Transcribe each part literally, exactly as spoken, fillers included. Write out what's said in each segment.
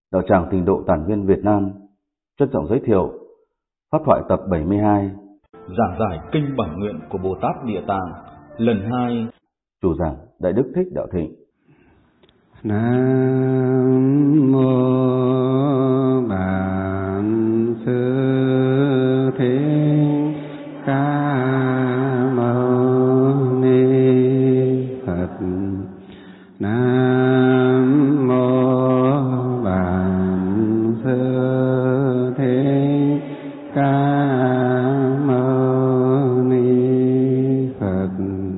Đạo tràng Tịnh Độ Tản Viên Việt Nam trân trọng giới thiệu pháp thoại tập bảy mươi hai, giảng giải kinh bản nguyện của Bồ Tát Địa Tạng lần hai. Chủ giảng Đại Đức Thích Đạo Thịnh. Nam mô Bản Sư Thích Ca Mâu Ni Phật. Nam mô Bản Sư Thích Ca Mâu Ni Phật.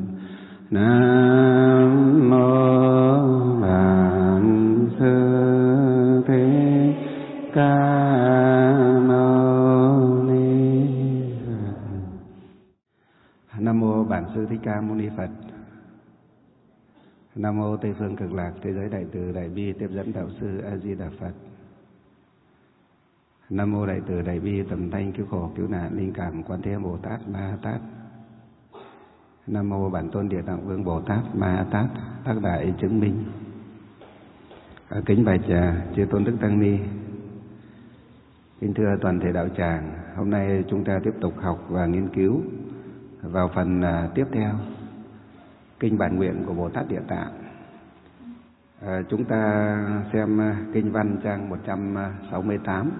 Nam mô Bản Sư Thích Ca Mâu Ni Phật. Nam mô Bản Sư Thích Ca Mâu Ni Phật. Nam mô Tây phương Cực Lạc Thế giới Đại Từ Đại Bi Tiếp dẫn Đạo sư A Di Đà Phật. Nam mô Đại Từ Đại Bi Tầm Thanh Cứu Khổ Cứu Nạn Linh Cảm Quan Thế Bồ Tát Ma Tát. Nam mô Bản Tôn Địa Tạng Vương Bồ Tát Ma Tát tác đại chứng minh. À, kính bạch chư tôn đức tăng ni, kính thưa toàn thể đạo tràng, hôm nay chúng ta tiếp tục học và nghiên cứu vào phần uh, tiếp theo kinh bản nguyện của Bồ Tát Địa Tạng. À, chúng ta xem uh, kinh văn trang một trăm sáu mươi tám.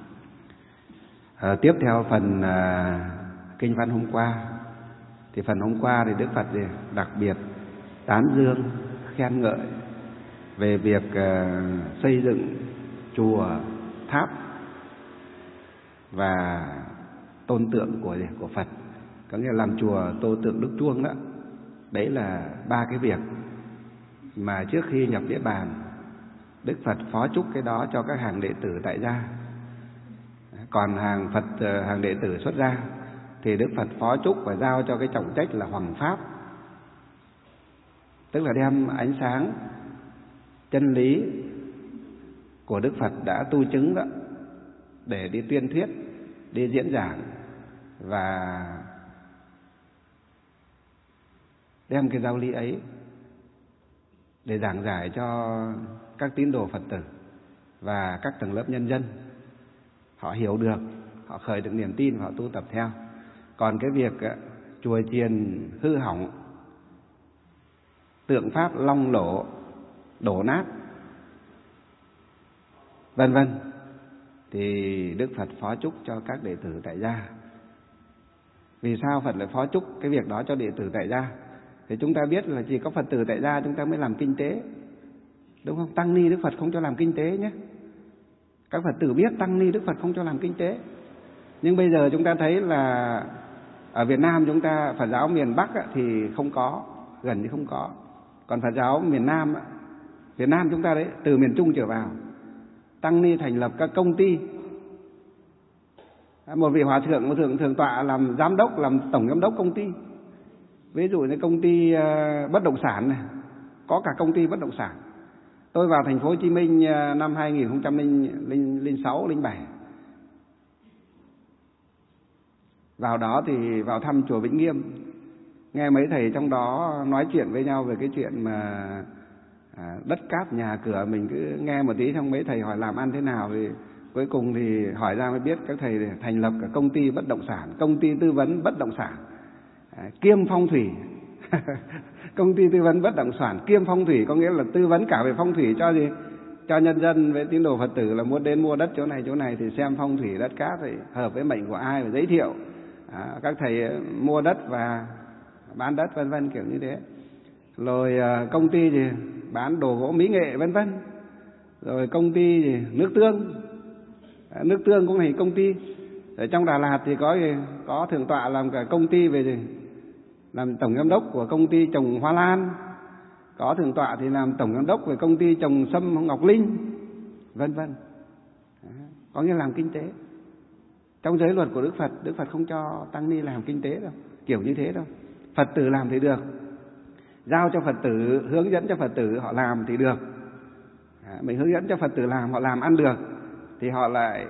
À, tiếp theo phần uh, kinh văn hôm qua. Thì phần hôm qua thì Đức Phật thì đặc biệt tán dương, khen ngợi về việc uh, xây dựng chùa, tháp và tôn tượng của của Phật, có nghĩa là làm chùa tô tượng Đức Chuông đó. Đấy là ba cái việc mà trước khi nhập Niết Bàn, Đức Phật phó chúc cái đó cho các hàng đệ tử tại gia. Còn hàng Phật hàng đệ tử xuất gia thì Đức Phật phó chúc và giao cho cái trọng trách là hoằng pháp, tức là đem ánh sáng chân lý của Đức Phật đã tu chứng đó để đi tuyên thuyết, đi diễn giảng và đem cái giáo lý ấy để giảng giải cho các tín đồ Phật tử và các tầng lớp nhân dân. Họ hiểu được, họ khởi được niềm tin và họ tu tập theo. Còn cái việc chùa chiền hư hỏng, tượng pháp long lổ, đổ nát, vân vân, thì Đức Phật phó chúc cho các đệ tử tại gia. Vì sao Phật lại phó chúc cái việc đó cho đệ tử tại gia? Thì chúng ta biết là chỉ có Phật tử tại gia chúng ta mới làm kinh tế, đúng không? Tăng ni Đức Phật không cho làm kinh tế nhé. Các Phật tử biết tăng ni Đức Phật không cho làm kinh tế. Nhưng bây giờ chúng ta thấy là ở Việt Nam chúng ta, Phật giáo miền Bắc thì không có, gần như không có. Còn Phật giáo miền Nam, Việt Nam chúng ta đấy, từ miền Trung trở vào, tăng ni thành lập các công ty. Một vị hòa thượng, một thượng thượng tọa làm giám đốc, làm tổng giám đốc công ty. Ví dụ như công ty bất động sản này, có cả công ty bất động sản. Tôi vào thành phố Hồ Chí Minh năm hai nghìn không trăm lẻ sáu lẻ bảy. Vào đó thì vào thăm chùa Vĩnh Nghiêm, nghe mấy thầy trong đó nói chuyện với nhau về cái chuyện mà à, đất cát nhà cửa. Mình cứ nghe một tí, xong mấy thầy hỏi làm ăn thế nào, thì cuối cùng thì hỏi ra mới biết các thầy thành lập cả công ty bất động sản, công ty tư vấn bất động sản, à, kiêm phong thủy. Công ty tư vấn bất động sản kiêm phong thủy, có nghĩa là tư vấn cả về phong thủy cho gì? Cho nhân dân với tín đồ Phật tử là muốn đến mua đất chỗ này chỗ này thì xem phong thủy đất cát thì hợp với mệnh của ai và giới thiệu. À, các thầy mua đất và bán đất vân vân kiểu như thế. Rồi à, công ty gì bán đồ gỗ mỹ nghệ vân vân. Rồi công ty gì nước tương, à, nước tương cũng là công ty. Ở trong Đà Lạt thì có gì? Có thượng tọa làm cả công ty về gì? Làm tổng giám đốc của công ty trồng hoa lan. Có thượng tọa thì làm tổng giám đốc về công ty trồng sâm ngọc linh, vân vân. Có nghĩa làm kinh tế. Trong giới luật của Đức Phật, Đức Phật không cho tăng ni làm kinh tế đâu, kiểu như thế đâu. Phật tử làm thì được, giao cho Phật tử, hướng dẫn cho Phật tử họ làm thì được. À, mình hướng dẫn cho Phật tử làm, họ làm ăn được, thì họ lại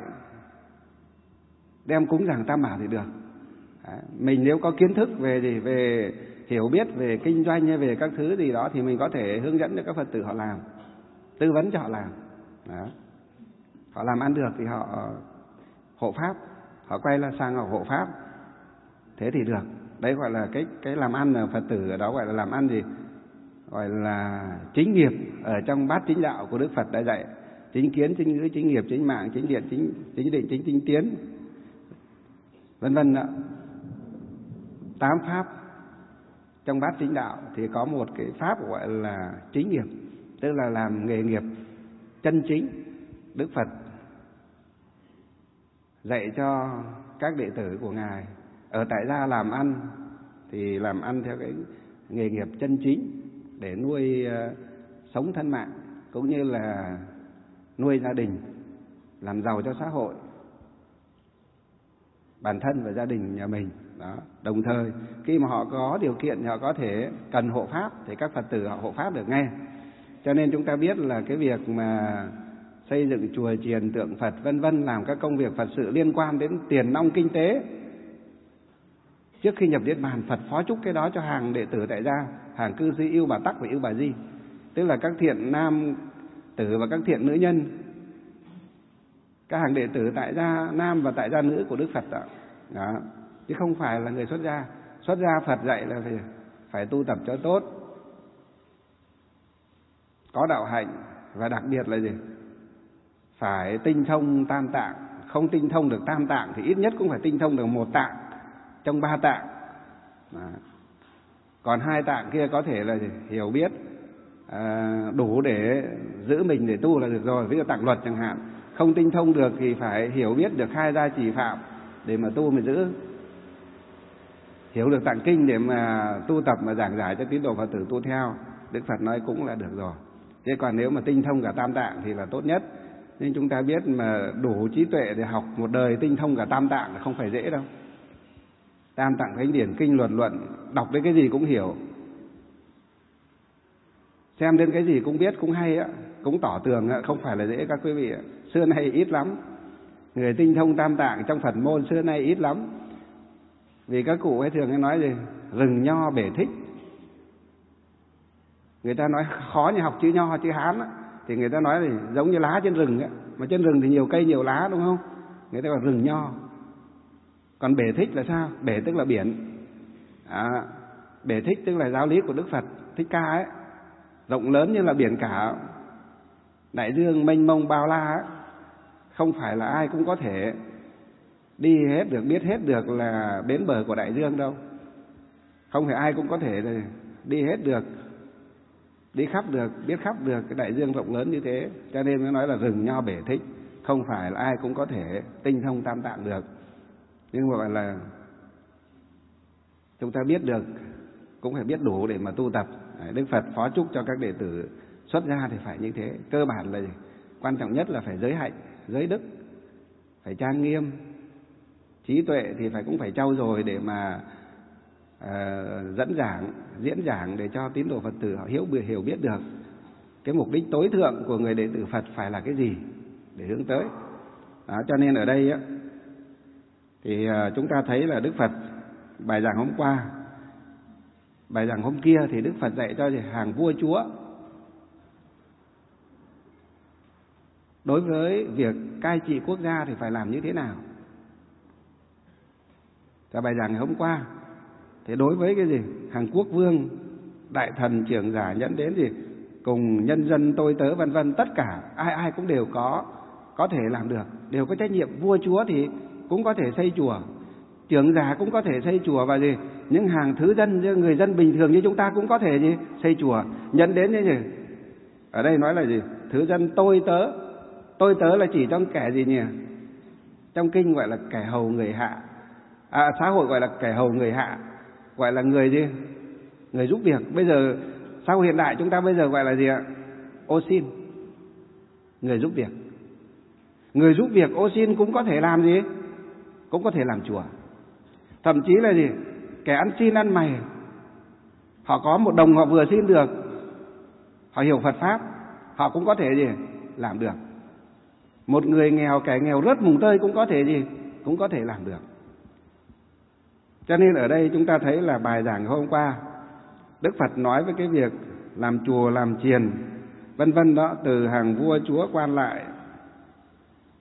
đem cúng dường Tam Bảo thì được. À, mình nếu có kiến thức về gì, về hiểu biết về kinh doanh hay về các thứ gì đó thì mình có thể hướng dẫn cho các Phật tử họ làm, tư vấn cho họ làm. Đó. họ làm ăn được thì họ hộ pháp, họ quay lại sang họ hộ pháp, thế thì được. Đấy gọi là cái cái làm ăn ở Phật tử ở đó gọi là làm ăn gì? Gọi là chính nghiệp ở trong bát chính đạo của Đức Phật đã dạy. Chính kiến, chính ngữ, chính nghiệp, chính mạng, chính điện, chính chính định, chính tinh tiến, vân vân ạ. Tám pháp trong bát chính đạo thì có một cái pháp gọi là chính nghiệp, tức là làm nghề nghiệp chân chính. Đức Phật dạy cho các đệ tử của Ngài ở tại gia làm ăn thì làm ăn theo cái nghề nghiệp chân chính để nuôi uh, sống thân mạng cũng như là nuôi gia đình, làm giàu cho xã hội, bản thân và gia đình nhà mình. Đó. Đồng thời khi mà họ có điều kiện, họ có thể cần hộ pháp thì các Phật tử họ hộ pháp được ngay. Cho nên chúng ta biết là cái việc mà xây dựng chùa chiền tượng Phật vân vân, làm các công việc Phật sự liên quan đến tiền nong kinh tế, trước khi nhập niết bàn Phật phó chúc cái đó cho hàng đệ tử tại gia, hàng cư sĩ Yêu Bà Tắc và Yêu Bà Di, tức là các thiện nam tử và các thiện nữ nhân, các hàng đệ tử tại gia nam và tại gia nữ của Đức Phật đó. Đó. Chứ không phải là người xuất gia. Xuất gia Phật dạy là phải, phải tu tập cho tốt, có đạo hạnh, và đặc biệt là gì? Phải tinh thông tam tạng. Không tinh thông được tam tạng thì ít nhất cũng phải tinh thông được một tạng trong ba tạng. Đó. Còn hai tạng kia có thể là gì? Hiểu biết à, đủ để giữ mình để tu là được rồi, ví dụ tạng luật chẳng hạn. Không tinh thông được thì phải hiểu biết được hai gia trì phạm để mà tu mà giữ, hiểu được tạng kinh để mà tu tập mà giảng giải cho tín đồ Phật tử tu theo. Đức Phật nói cũng là được rồi. Thế còn nếu mà tinh thông cả tam tạng thì là tốt nhất. Nên chúng ta biết mà đủ trí tuệ để học một đời tinh thông cả tam tạng là không phải dễ đâu. Tam tạng thánh điển, kinh luận luận, đọc đến cái gì cũng hiểu, xem đến cái gì cũng biết, cũng hay á, cũng tỏ tường á, không phải là dễ các quý vị ạ. Xưa nay ít lắm. Người tinh thông tam tạng trong Phật môn xưa nay ít lắm. Vì các cụ ấy thường hay nói gì? Rừng nho bể thích. Người ta nói khó như học chữ nho, chữ Hán á, thì người ta nói thì giống như lá trên rừng á. Mà trên rừng thì nhiều cây nhiều lá đúng không? Người ta gọi rừng nho. Còn bể thích là sao? Bể tức là biển. À, bể thích tức là giáo lý của Đức Phật Thích Ca ấy, rộng lớn như là biển cả, đại dương mênh mông bao la ấy. Không phải là ai cũng có thể đi hết được, biết hết được là bến bờ của đại dương đâu. Không phải ai cũng có thể đi hết được, đi khắp được, biết khắp được cái đại dương rộng lớn như thế. Cho nên mới nói là rừng nho bể thích. Không phải là ai cũng có thể tinh thông tam tạng được. Nhưng mà gọi là chúng ta biết được, cũng phải biết đủ để mà tu tập. Đức Phật phó chúc cho các đệ tử xuất gia thì phải như thế. Cơ bản là gì? Quan trọng nhất là phải giới hạnh, giới đức, phải trang nghiêm. Trí tuệ thì phải cũng phải trau dồi để mà uh, dẫn giảng, diễn giảng để cho tín đồ Phật tử họ hiểu, hiểu biết được cái mục đích tối thượng của người đệ tử Phật phải là cái gì để hướng tới. Đó, cho nên ở đây á, thì uh, chúng ta thấy là Đức Phật bài giảng hôm qua, bài giảng hôm kia thì Đức Phật dạy cho hàng vua chúa đối với việc cai trị quốc gia thì phải làm như thế nào. Và bài giảng ngày hôm qua thì đối với cái gì? Hàng quốc vương, đại thần, trưởng giả nhẫn đến gì? Cùng nhân dân tôi tớ vân vân, tất cả ai ai cũng đều có có thể làm được, đều có trách nhiệm. Vua chúa thì cũng có thể xây chùa, trưởng giả cũng có thể xây chùa, và gì? Những hàng thứ dân, người dân bình thường như chúng ta cũng có thể gì? Xây chùa. Nhẫn đến như gì? Ở đây nói là gì? Thứ dân tôi tớ. Tôi tớ là chỉ trong kẻ gì nhỉ? Trong kinh gọi là kẻ hầu người hạ. À, xã hội gọi là kẻ hầu người hạ, gọi là người gì? Người giúp việc. Bây giờ xã hội hiện đại chúng ta bây giờ gọi là gì ạ? Ô xin. Người giúp việc. Người giúp việc ô xin cũng có thể làm gì? Cũng có thể làm chùa. Thậm chí là gì? Kẻ ăn xin ăn mày, họ có một đồng họ vừa xin được, họ hiểu Phật Pháp, họ cũng có thể gì? Làm được. Một người nghèo, kẻ nghèo rớt mùng tơi cũng có thể gì? Cũng có thể làm được. Cho nên ở đây chúng ta thấy là bài giảng hôm qua Đức Phật nói với cái việc làm chùa, làm chiền vân vân đó, từ hàng vua chúa quan lại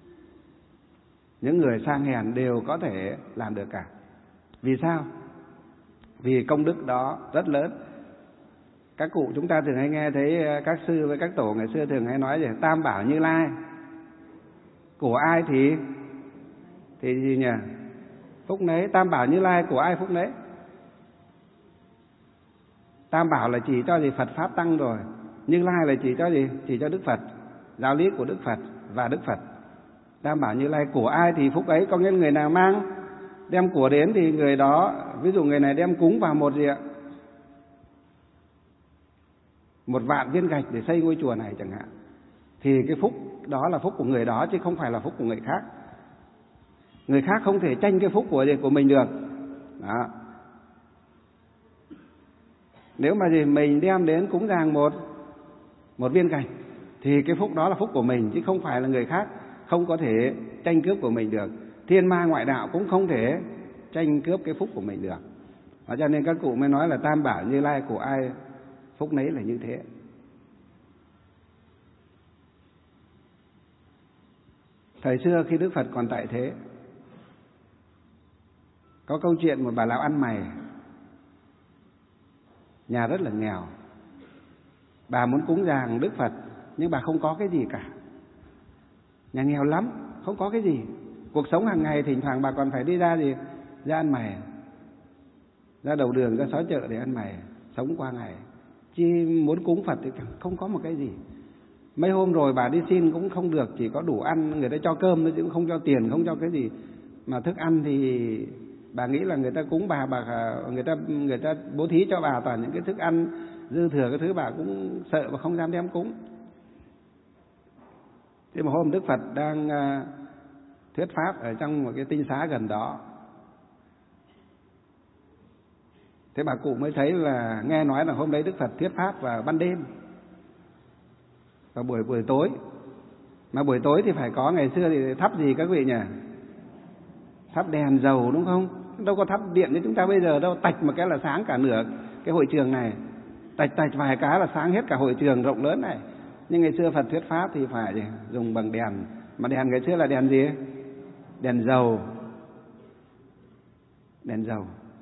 những người sang hèn đều có thể làm được cả. Vì sao? Vì công đức đó rất lớn. Các cụ chúng ta thường hay nghe thấy các sư với các tổ ngày xưa thường hay nói về Tam Bảo Như Lai. Của ai thì thì gì nhỉ? Phúc nấy. Tam Bảo Như Lai của ai phúc nấy. Tam Bảo là chỉ cho gì? Phật Pháp Tăng rồi. Như Lai là chỉ cho gì? Chỉ cho Đức Phật, giáo lý của Đức Phật và Đức Phật. Tam Bảo Như Lai của ai thì phúc ấy. Có nghĩa người nào mang đem của đến thì người đó, ví dụ người này đem cúng vào một gì ạ? Một vạn viên gạch để xây ngôi chùa này chẳng hạn, thì cái phúc đó là phúc của người đó chứ không phải là phúc của người khác. Người khác không thể tranh cái phúc của của mình được. Đó. Nếu mà gì mình đem đến cúng dường một một viên gạch thì cái phúc đó là phúc của mình chứ không phải là người khác không có thể tranh cướp của mình được. Thiên ma ngoại đạo cũng không thể tranh cướp cái phúc của mình được. Đó, cho nên các cụ mới nói là Tam Bảo Như Lai của ai phúc nấy là như thế. Thời xưa khi Đức Phật còn tại thế, có câu chuyện một bà lão ăn mày, nhà rất là nghèo. Bà muốn cúng dường Đức Phật nhưng bà không có cái gì cả. Nhà nghèo lắm, không có cái gì. Cuộc sống hàng ngày thỉnh thoảng bà còn phải đi ra gì, ra ăn mày, ra đầu đường, ra xó chợ để ăn mày, sống qua ngày. Chứ muốn cúng Phật thì không có một cái gì. Mấy hôm rồi bà đi xin cũng không được, chỉ có đủ ăn, người ta cho cơm thôi chứ cũng không cho tiền, không cho cái gì. Mà thức ăn thì bà nghĩ là người ta cúng bà, bà người ta người ta bố thí cho bà toàn những cái thức ăn dư thừa, cái thứ bà cũng sợ và không dám đem cúng. Thế mà hôm Đức Phật đang thuyết pháp ở trong một cái tinh xá gần đó, thế bà cụ mới thấy là nghe nói là hôm đấy Đức Phật thuyết pháp vào ban đêm, vào buổi buổi tối. Mà buổi tối thì phải có, ngày xưa thì thắp gì các vị nhỉ? Thắp đèn dầu đúng không? Đâu có thắp điện như chúng ta bây giờ đâu, tạch một cái là sáng cả nửa cái hội trường này, tạch tạch vài cái là sáng hết cả hội trường rộng lớn này. Nhưng ngày xưa Phật thuyết pháp thì phải dùng bằng đèn, mà đèn ngày xưa là đèn gì? Đèn dầu. Đèn dầu.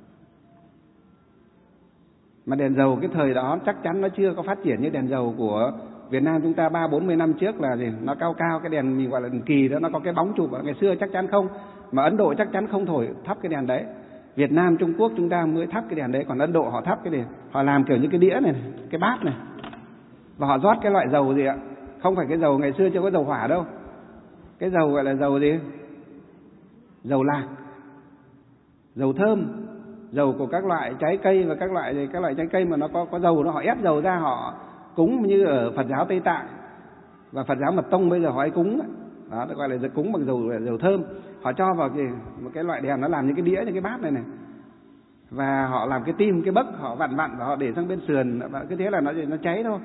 Mà đèn dầu cái thời đó chắc chắn nó chưa có phát triển như đèn dầu của Việt Nam chúng ta ba bốn mươi năm trước là gì? Nó cao cao, cái đèn mình gọi là đèn kỳ đó, nó có cái bóng chụp. Ngày xưa chắc chắn không. Mà Ấn Độ chắc chắn không thổi thắp cái đèn đấy. Việt Nam, Trung Quốc chúng ta mới thắp cái đèn đấy, còn Ấn Độ họ thắp cái đèn, họ làm kiểu như cái đĩa này, cái bát này, và họ rót cái loại dầu gì ạ? Không phải cái dầu ngày xưa chưa có dầu hỏa đâu. Cái dầu gọi là dầu gì? Dầu lạc, dầu thơm, dầu của các loại trái cây và các loại các loại trái cây mà nó có có dầu, nó họ ép dầu ra họ cúng như ở Phật giáo Tây Tạng và Phật giáo Mật Tông bây giờ họ hay cúng đó, gọi là cúng bằng dầu dầu thơm. Họ cho vào cái, một cái loại đèn nó làm như cái đĩa, như cái bát này này, và họ làm cái tim, cái bấc, họ vặn vặn và họ để sang bên sườn, và cứ thế là nó nó cháy thôi.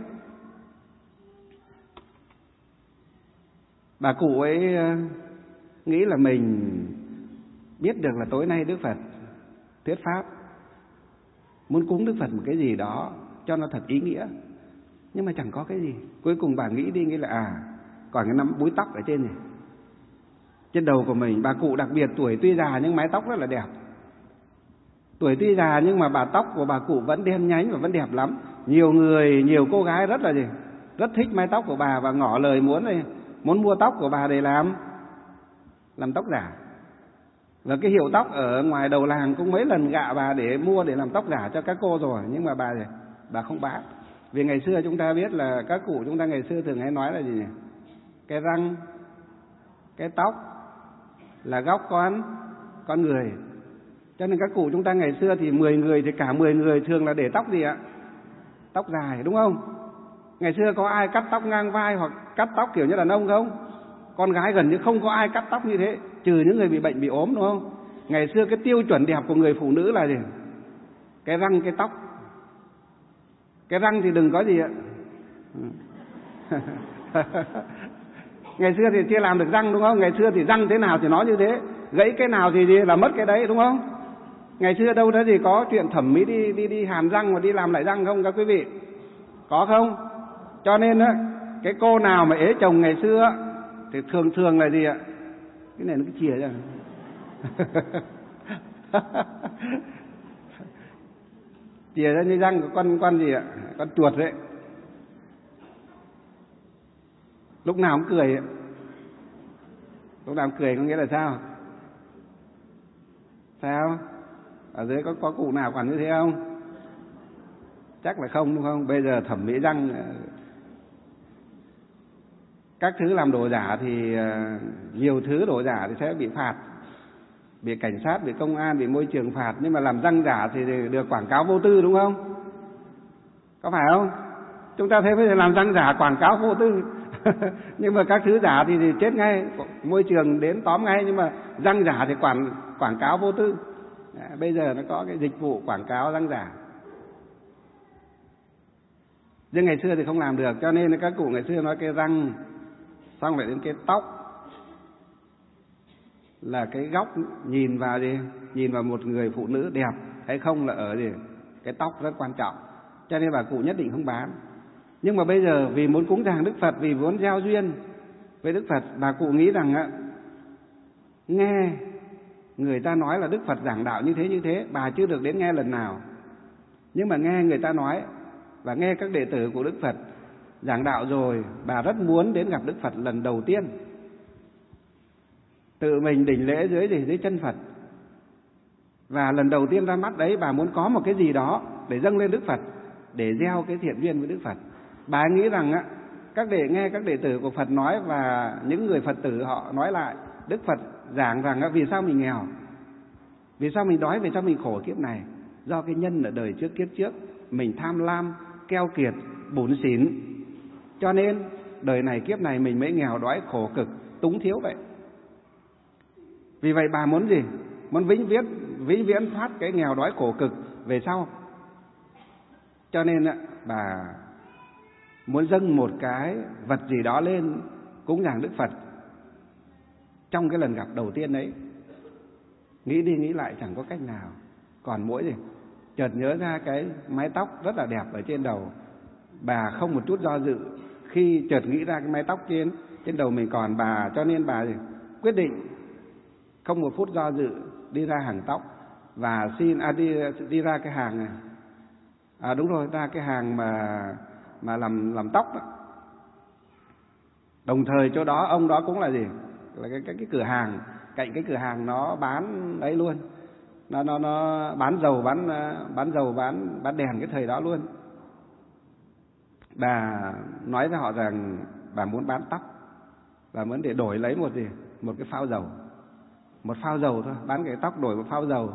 Bà cụ ấy nghĩ là mình biết được là tối nay Đức Phật thuyết pháp, muốn cúng Đức Phật một cái gì đó cho nó thật ý nghĩa, nhưng mà chẳng có cái gì. Cuối cùng bà nghĩ đi nghĩ là à, còn cái nắm búi tóc ở trên này, trên đầu của mình. Bà cụ đặc biệt tuổi tuy già nhưng mái tóc rất là đẹp. Tuổi tuy già nhưng mà bà tóc của bà cụ vẫn đen nhánh và vẫn đẹp lắm. Nhiều người, nhiều cô gái rất là gì, rất thích mái tóc của bà và ngỏ lời muốn này, muốn mua tóc của bà để làm làm tóc giả. Và cái hiệu tóc ở ngoài đầu làng cũng mấy lần gạ bà để mua để làm tóc giả cho các cô rồi, nhưng mà bà bà không bán. Vì ngày xưa chúng ta biết là các cụ chúng ta ngày xưa thường hay nói là gì nhỉ? Cái răng, cái tóc là góc con con người. Cho nên các cụ chúng ta ngày xưa thì mười người thì cả mười người thường là để tóc gì ạ? Tóc dài, đúng không? Ngày xưa có ai cắt tóc ngang vai hoặc cắt tóc kiểu như đàn ông không? Con gái gần như không có ai cắt tóc như thế, trừ những người bị bệnh bị ốm, đúng không? Ngày xưa cái tiêu chuẩn đẹp của người phụ nữ là gì? Cái răng, cái tóc. Cái răng thì đừng có gì ạ. Ngày xưa thì chưa làm được răng, đúng không? Ngày xưa thì răng thế nào thì nó như thế, gãy cái nào thì là mất cái đấy, đúng không? Ngày xưa đâu đó gì có chuyện thẩm mỹ đi đi đi hàn răng và đi làm lại răng không các quý vị? Có không? Cho nên á, cái cô nào mà ế chồng ngày xưa thì thường thường là gì ạ? cái này nó cứ chìa ra. Chìa ra như răng của con con gì ạ? Con chuột đấy. Lúc nào cũng cười ấy. Lúc nào cũng cười có nghĩa là sao? Sao? Ở dưới có có cụ nào còn như thế không? Chắc là không đúng không? Bây giờ thẩm mỹ răng, các thứ làm đồ giả thì nhiều thứ đồ giả thì sẽ bị phạt, bị cảnh sát, bị công an, bị môi trường phạt. Nhưng mà làm răng giả thì được quảng cáo vô tư đúng không? Có phải không? Chúng ta thấy bây giờ làm răng giả quảng cáo vô tư. Nhưng mà các thứ giả thì, thì chết ngay, môi trường đến tóm ngay. Nhưng mà răng giả thì quảng, quảng cáo vô tư. À, bây giờ nó có cái dịch vụ quảng cáo răng giả. Nhưng ngày xưa thì không làm được. Cho nên các cụ ngày xưa nói cái răng, xong lại đến cái tóc, là cái góc nhìn vào gì? Nhìn vào một người phụ nữ đẹp hay không là ở gì? Cái tóc rất quan trọng. Cho nên bà cụ nhất định không bán. Nhưng mà bây giờ vì muốn cúng dường Đức Phật, vì muốn giao duyên với Đức Phật, bà cụ nghĩ rằng á, nghe người ta nói là Đức Phật giảng đạo như thế như thế, bà chưa được đến nghe lần nào. Nhưng mà nghe người ta nói và nghe các đệ tử của Đức Phật giảng đạo rồi, bà rất muốn đến gặp Đức Phật lần đầu tiên. Tự mình đảnh lễ dưới gì? Dưới chân Phật. Và lần đầu tiên ra mắt đấy, bà muốn có một cái gì đó để dâng lên Đức Phật, để gieo cái thiện duyên với Đức Phật. Bà nghĩ rằng á, các đệ nghe các đệ tử của Phật nói và những người Phật tử họ nói lại, Đức Phật giảng rằng á, vì sao mình nghèo, vì sao mình đói, vì sao mình khổ kiếp này, do cái nhân ở đời trước kiếp trước mình tham lam, keo kiệt, bủn xỉn, cho nên đời này kiếp này mình mới nghèo đói khổ cực, túng thiếu vậy. Vì vậy bà muốn gì? Muốn vĩnh viễn vĩnh viễn thoát cái nghèo đói khổ cực về sau. Cho nên á, bà muốn dâng một cái vật gì đó lên cúng dường Đức Phật trong cái lần gặp đầu tiên đấy. Nghĩ đi nghĩ lại chẳng có cách nào, còn mỗi gì chợt nhớ ra cái mái tóc rất là đẹp ở trên đầu. Bà không một chút do dự khi chợt nghĩ ra cái mái tóc trên trên đầu mình còn bà, cho nên bà gì? Quyết định không một phút do dự đi ra hàng tóc và xin à, đi đi ra cái hàng này. À đúng rồi, ra cái hàng mà mà làm làm tóc đó. Đồng thời chỗ đó ông đó cũng là gì? Là cái cái cái cửa hàng, cạnh cái cửa hàng nó bán ấy luôn. Nó nó nó bán dầu, bán bán dầu, bán bán đèn cái thời đó luôn. Bà nói với họ rằng bà muốn bán tóc. Bà muốn để đổi lấy một gì? Một cái phao dầu. Một phao dầu thôi, bán cái tóc đổi một phao dầu.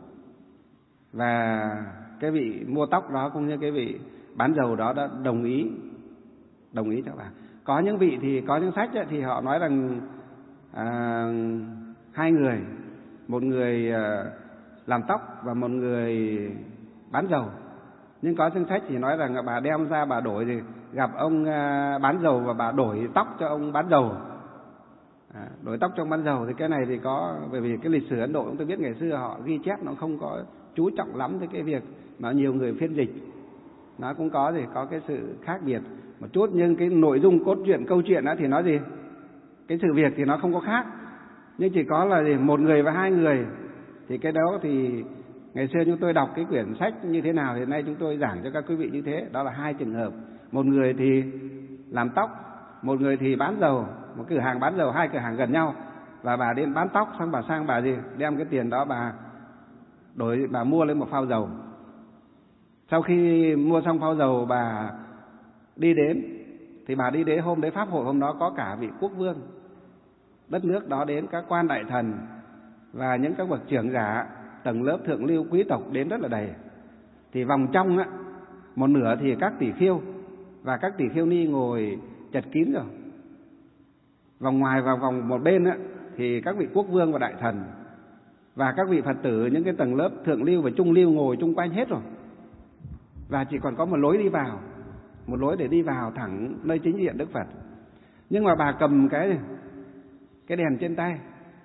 Và cái vị mua tóc đó cũng như cái vị bán dầu đó đã đồng ý đồng ý cho bà. Có những vị thì có những sách ấy, thì họ nói rằng à, hai người, một người à, làm tóc và một người bán dầu. Nhưng có những sách thì nói rằng bà đem ra bà đổi thì gặp ông à, bán dầu và bà đổi tóc cho ông bán dầu. À, đổi tóc cho ông bán dầu thì cái này thì có, bởi vì cái lịch sử Ấn Độ chúng tôi biết ngày xưa họ ghi chép nó không có chú trọng lắm tới cái việc mà nhiều người phiên dịch. Nó cũng có gì có cái sự khác biệt một chút, nhưng cái nội dung cốt truyện câu chuyện đó thì nó gì, cái sự việc thì nó không có khác, nhưng chỉ có là gì một người và hai người. Thì cái đó thì ngày xưa chúng tôi đọc cái quyển sách như thế nào thì nay chúng tôi giảng cho các quý vị như thế. Đó là hai trường hợp, một người thì làm tóc, một người thì bán dầu, một cửa hàng bán dầu, hai cửa hàng gần nhau. Và bà đến bán tóc xong bà sang bà gì đem cái tiền đó bà đổi, bà mua lên một phao dầu. Sau khi mua xong phao dầu bà đi đến, thì bà đi đến hôm đấy pháp hội hôm đó có cả vị quốc vương đất nước đó đến, các quan đại thần và những các bậc trưởng giả, tầng lớp thượng lưu quý tộc đến rất là đầy. Thì vòng trong á, một nửa thì các tỷ khưu và các tỷ khưu ni ngồi chật kín rồi. Vòng ngoài và vòng một bên á, thì các vị quốc vương và đại thần và các vị Phật tử, những cái tầng lớp thượng lưu và trung lưu ngồi chung quanh hết rồi. Và chỉ còn có một lối đi vào, một lối để đi vào thẳng nơi chính diện Đức Phật. Nhưng mà bà cầm cái cái đèn trên tay.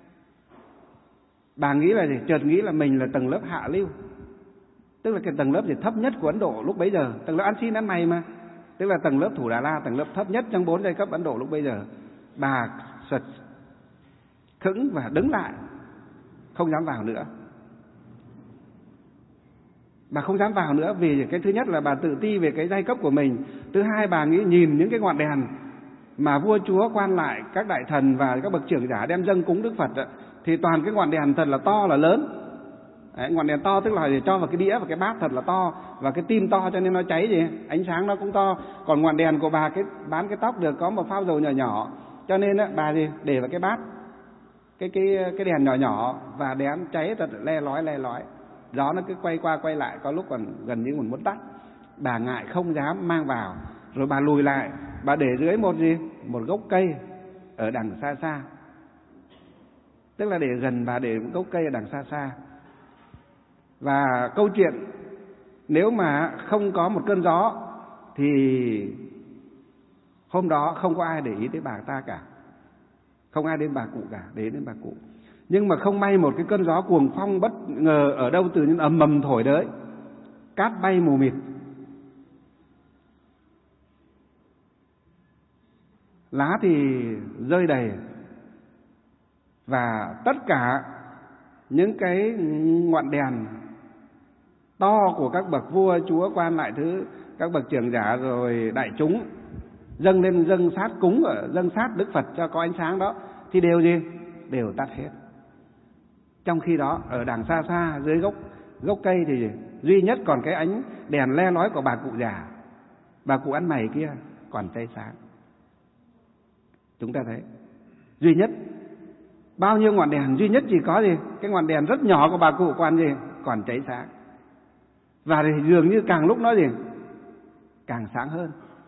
Bà nghĩ là gì? Chợt nghĩ là mình là tầng lớp hạ lưu, tức là cái tầng lớp gì thấp nhất của Ấn Độ lúc bấy giờ, tầng lớp ăn xin ăn mày mà, tức là tầng lớp Thủ Đà La, tầng lớp thấp nhất trong bốn giai cấp Ấn Độ lúc bấy giờ. Bà sật khững và đứng lại, không dám vào nữa. Bà không dám vào nữa vì cái thứ nhất là bà tự ti về cái giai cấp của mình. Thứ hai, bà nghĩ nhìn những cái ngọn đèn mà vua chúa, quan lại, các đại thần và các bậc trưởng giả đem dâng cúng Đức Phật ấy, thì toàn cái ngọn đèn thật là to là lớn. Đấy, ngọn đèn to tức là để cho vào cái đĩa và cái bát thật là to, và cái tim to cho nên nó cháy gì, ánh sáng nó cũng to. Còn ngọn đèn của bà cái bán cái tóc được có một phao dầu nhỏ nhỏ, cho nên ấy, bà gì để vào cái bát cái cái cái đèn nhỏ nhỏ và đèn cháy thật le lói le lói. Gió nó cứ quay qua quay lại, có lúc còn gần như còn muốn tắt. Bà ngại không dám mang vào, rồi bà lùi lại, bà để dưới một gì một gốc cây ở đằng xa xa, tức là để gần, bà để một gốc cây ở đằng xa xa. Và câu chuyện nếu mà không có một cơn gió thì hôm đó không có ai để ý tới bà ta cả, không ai đến bà cụ cả, để đến bà cụ. Nhưng mà không may một cái cơn gió cuồng phong bất ngờ ở đâu từ những ầm ầm thổi tới, cát bay mù mịt, lá thì rơi đầy, và tất cả những cái ngọn đèn to của các bậc vua chúa, quan lại thứ, các bậc trưởng giả rồi đại chúng dâng lên, dâng sát cúng ở dâng sát Đức Phật cho có ánh sáng đó, thì đều gì đều tắt hết. Trong khi đó ở đằng xa xa dưới gốc gốc cây thì duy nhất còn cái ánh đèn le lói của bà cụ già, bà cụ ăn mày kia còn cháy sáng. Chúng ta thấy duy nhất, bao nhiêu ngọn đèn duy nhất chỉ có gì cái ngọn đèn rất nhỏ của bà cụ còn gì còn cháy sáng. Và thì dường như càng lúc nó gì càng sáng hơn.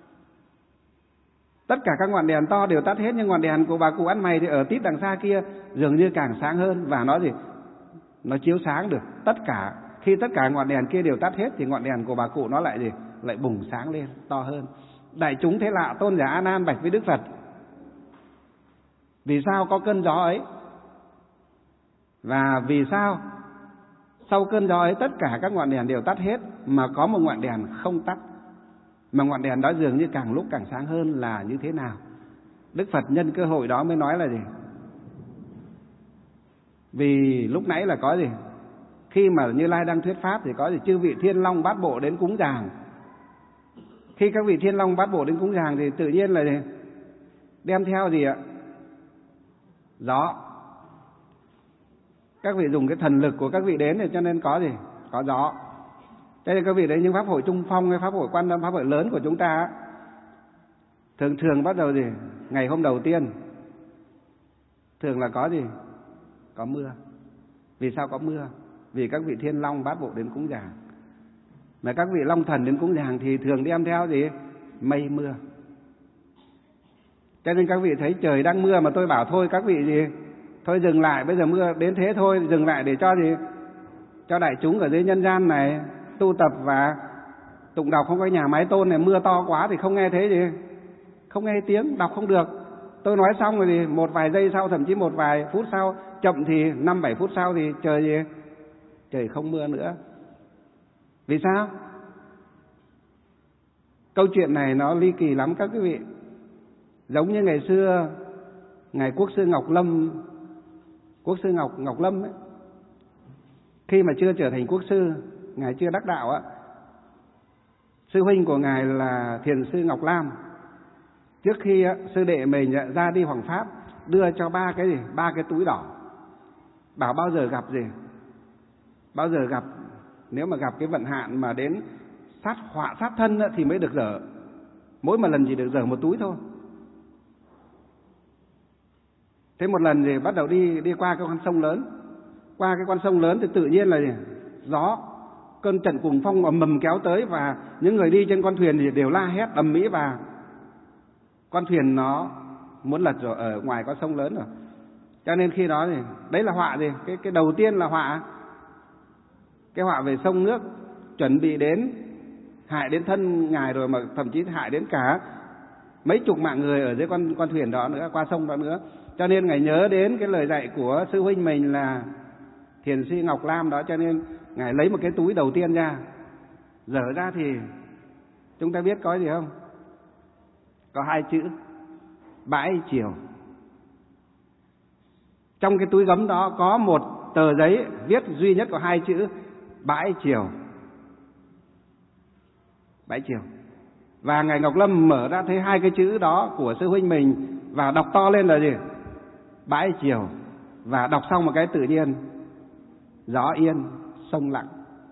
Tất cả các ngọn đèn to đều tắt hết, nhưng ngọn đèn của bà cụ ăn mày thì ở tít đằng xa kia dường như càng sáng hơn, và nó gì nó chiếu sáng được tất cả. Khi tất cả ngọn đèn kia đều tắt hết thì ngọn đèn của bà cụ nó lại gì lại bùng sáng lên to hơn. Đại chúng thấy lạ, tôn giả A Nan bạch với Đức Phật: vì sao có cơn gió ấy, và vì sao sau cơn gió ấy tất cả các ngọn đèn đều tắt hết mà có một ngọn đèn không tắt, mà ngọn đèn đó dường như càng lúc càng sáng hơn là như thế nào? Đức Phật nhân cơ hội đó mới nói là gì? Vì lúc nãy là có gì? Khi mà Như Lai đang thuyết pháp thì có gì? Chư vị Thiên Long Bát Bộ đến cúng dường. Khi các vị Thiên Long Bát Bộ đến cúng dường thì tự nhiên là gì? Đem theo gì ạ? Gió. Các vị dùng cái thần lực của các vị đến thì cho nên có gì? Có gió. Thế thì các vị đấy, những pháp hội trung phong hay pháp hội Quan Âm, pháp hội lớn của chúng ta thường thường bắt đầu gì? Ngày hôm đầu tiên thường là có gì? Có mưa. Vì sao có mưa? Vì các vị Thiên Long Bát Bộ đến cúng dường. Mà các vị Long Thần đến cúng dường thì thường đem theo gì? Mây mưa. Cho nên các vị thấy trời đang mưa mà tôi bảo thôi các vị gì? Thôi dừng lại, bây giờ mưa đến thế thôi, dừng lại để cho gì? Cho đại chúng ở dưới nhân gian này tu tập và tụng đọc, không có nhà máy tôn này, mưa to quá thì không nghe thấy gì, không nghe tiếng, đọc không được. Tôi nói xong rồi thì một vài giây sau, thậm chí một vài phút sau, chậm thì năm bảy phút sau thì trời gì? Trời không mưa nữa. Vì sao? Câu chuyện này nó ly kỳ lắm các quý vị. Giống như ngày xưa, ngài Quốc sư Ngọc Lâm, Quốc sư Ngọc Ngọc Lâm ấy, khi mà chưa trở thành quốc sư, ngài chưa đắc đạo á, sư huynh của ngài là Thiền sư Ngọc Lam, trước khi á, sư đệ mình ra đi hoằng pháp, đưa cho ba cái gì, ba cái túi đỏ, bảo bao giờ gặp gì, bao giờ gặp, nếu mà gặp cái vận hạn mà đến sát họa sát thân á, thì mới được dở, mỗi một lần chỉ được dở một túi thôi. Thế một lần thì bắt đầu đi đi qua cái con sông lớn, qua cái con sông lớn thì tự nhiên là gì? Gió, cơn trận cuồng phong ầm ầm kéo tới, và những người đi trên con thuyền thì đều la hét ầm ĩ, và con thuyền nó muốn lật rồi, ở ngoài con sông lớn rồi. Cho nên khi đó thì đấy là họa gì? Cái cái đầu tiên là họa, cái họa về sông nước, chuẩn bị đến hại đến thân ngài rồi, mà thậm chí hại đến cả mấy chục mạng người ở dưới con con thuyền đó nữa, qua sông đó nữa. Cho nên ngài nhớ đến cái lời dạy của sư huynh mình là Thiền sư Ngọc Lam đó, cho nên ngài lấy một cái túi đầu tiên ra, dở ra thì chúng ta biết có gì không? Có hai chữ: bãi chiều. Trong cái túi gấm đó có một tờ giấy viết duy nhất có hai chữ Bãi Triều. Bãi Triều. Và ngài Ngọc Lâm mở ra thấy hai cái chữ đó của sư huynh mình và đọc to lên là gì? Bãi Triều. Và đọc xong một cái tự nhiên gió yên sông lặng.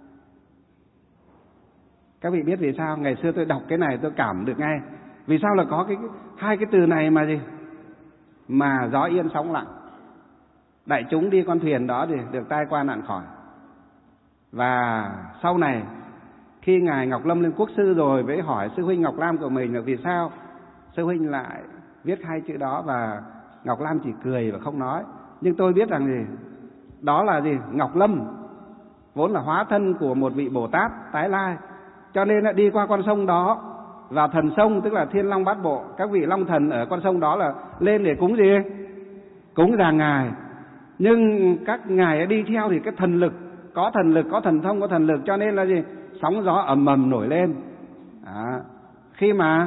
Các vị biết vì sao? Ngày xưa tôi đọc cái này tôi cảm được ngay. Vì sao là có cái hai cái từ này mà gì? Mà gió yên sóng lặng. Đại chúng đi con thuyền đó thì được tai qua nạn khỏi. Và sau này khi ngài Ngọc Lâm lên quốc sư rồi mới hỏi sư huynh Ngọc Lam của mình là vì sao sư huynh lại viết hai chữ đó, và Ngọc Lam chỉ cười và không nói. Nhưng tôi biết rằng gì? Đó là gì? Ngọc Lâm vốn là hóa thân của một vị Bồ Tát tái lai, cho nên đã đi qua con sông đó, và thần sông tức là Thiên Long Bát Bộ, các vị long thần ở con sông đó là lên để cúng gì? Cúng dường ngài. Nhưng các ngài đi theo thì cái thần lực, có thần lực, có thần thông, có thần lực, cho nên là gì? Sóng gió ầm ầm nổi lên. À, khi mà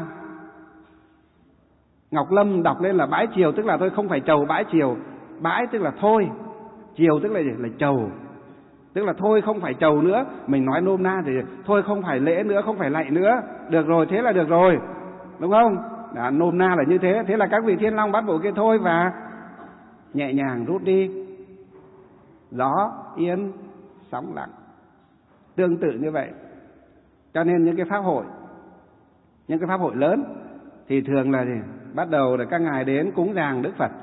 Ngọc Lâm đọc lên là Bãi Triều, tức là tôi không phải chầu bãi triều. Bãi tức là thôi, triều tức là gì? Là chầu. Tức là thôi không phải chầu nữa. Mình nói nôm na thì thôi không phải lễ nữa, không phải lạy nữa. Được rồi, thế là được rồi. Đúng không? Đã, nôm na là như thế. Thế là các vị Thiên Long Bát Bộ kia thôi và nhẹ nhàng rút đi. Gió yên sóng lặng. Tương tự như vậy. Cho nên những cái pháp hội, những cái pháp hội lớn thì thường là gì? Bắt đầu là các ngài đến cúng dường Đức Phật,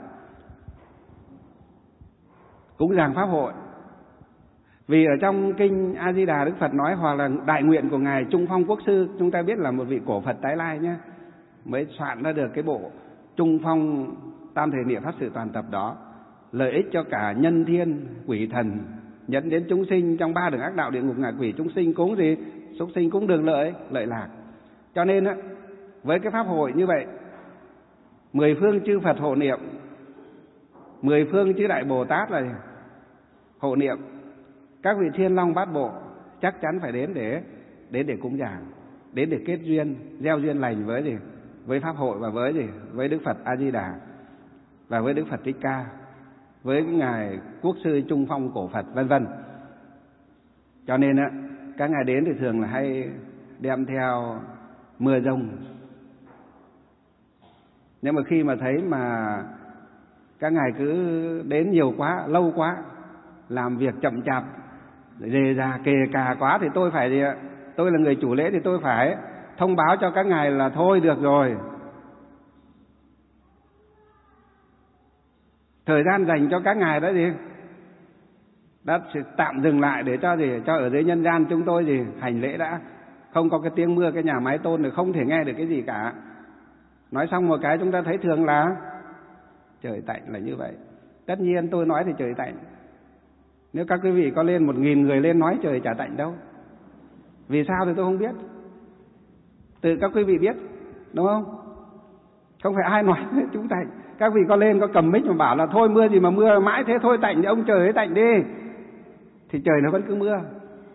cúng dường pháp hội. Vì ở trong kinh A Di Đà Đức Phật nói, hoặc là đại nguyện của ngài Trung Phong Quốc sư, chúng ta biết là một vị cổ Phật tái lai nhé, mới soạn ra được cái bộ Trung Phong Tam Thể Niệm Pháp Sự Toàn Tập đó, lợi ích cho cả nhân thiên quỷ thần, dẫn đến chúng sinh trong ba đường ác đạo, địa ngục, ngạ quỷ. Chúng sinh cúng gì? Súc sinh cúng đường lợi, lợi lạc. Cho nên á, với cái pháp hội như vậy, mười phương chư Phật hộ niệm, mười phương chư Đại Bồ Tát là hộ niệm, các vị Thiên Long Bát Bộ chắc chắn phải đến để đến để cúng dường, đến để kết duyên, gieo duyên lành với gì? Với pháp hội và với gì? Với Đức Phật A Di Đà và với Đức Phật Thích Ca, với ngài Quốc sư Trung Phong cổ Phật vân vân. Cho nên á, các ngài đến thì thường là hay đem theo mưa rông. Nhưng mà khi mà thấy mà các ngài cứ đến nhiều quá, lâu quá, làm việc chậm chạp, rề rà kề cà quá, thì tôi phải gì ạ? Tôi là người chủ lễ thì tôi phải thông báo cho các ngài là thôi được rồi. Thời gian dành cho các ngài đó gì? Đã tạm dừng lại để cho gì? Cho ở dưới nhân gian chúng tôi gì? Hành lễ đã. Không có cái tiếng mưa, cái nhà mái tôn thì không thể nghe được cái gì cả. Nói xong một cái chúng ta thấy thường là trời tạnh là như vậy. Tất nhiên tôi nói thì trời tạnh. Nếu các quý vị có lên một nghìn người lên nói trời chả tạnh đâu. Vì sao thì tôi không biết. Tự các quý vị biết, đúng không? Không phải ai nói chúng tạnh. Các vị có lên có cầm mic mà bảo là thôi mưa gì mà mưa mãi thế, thôi tạnh thì ông trời ấy tạnh đi, thì trời nó vẫn cứ mưa.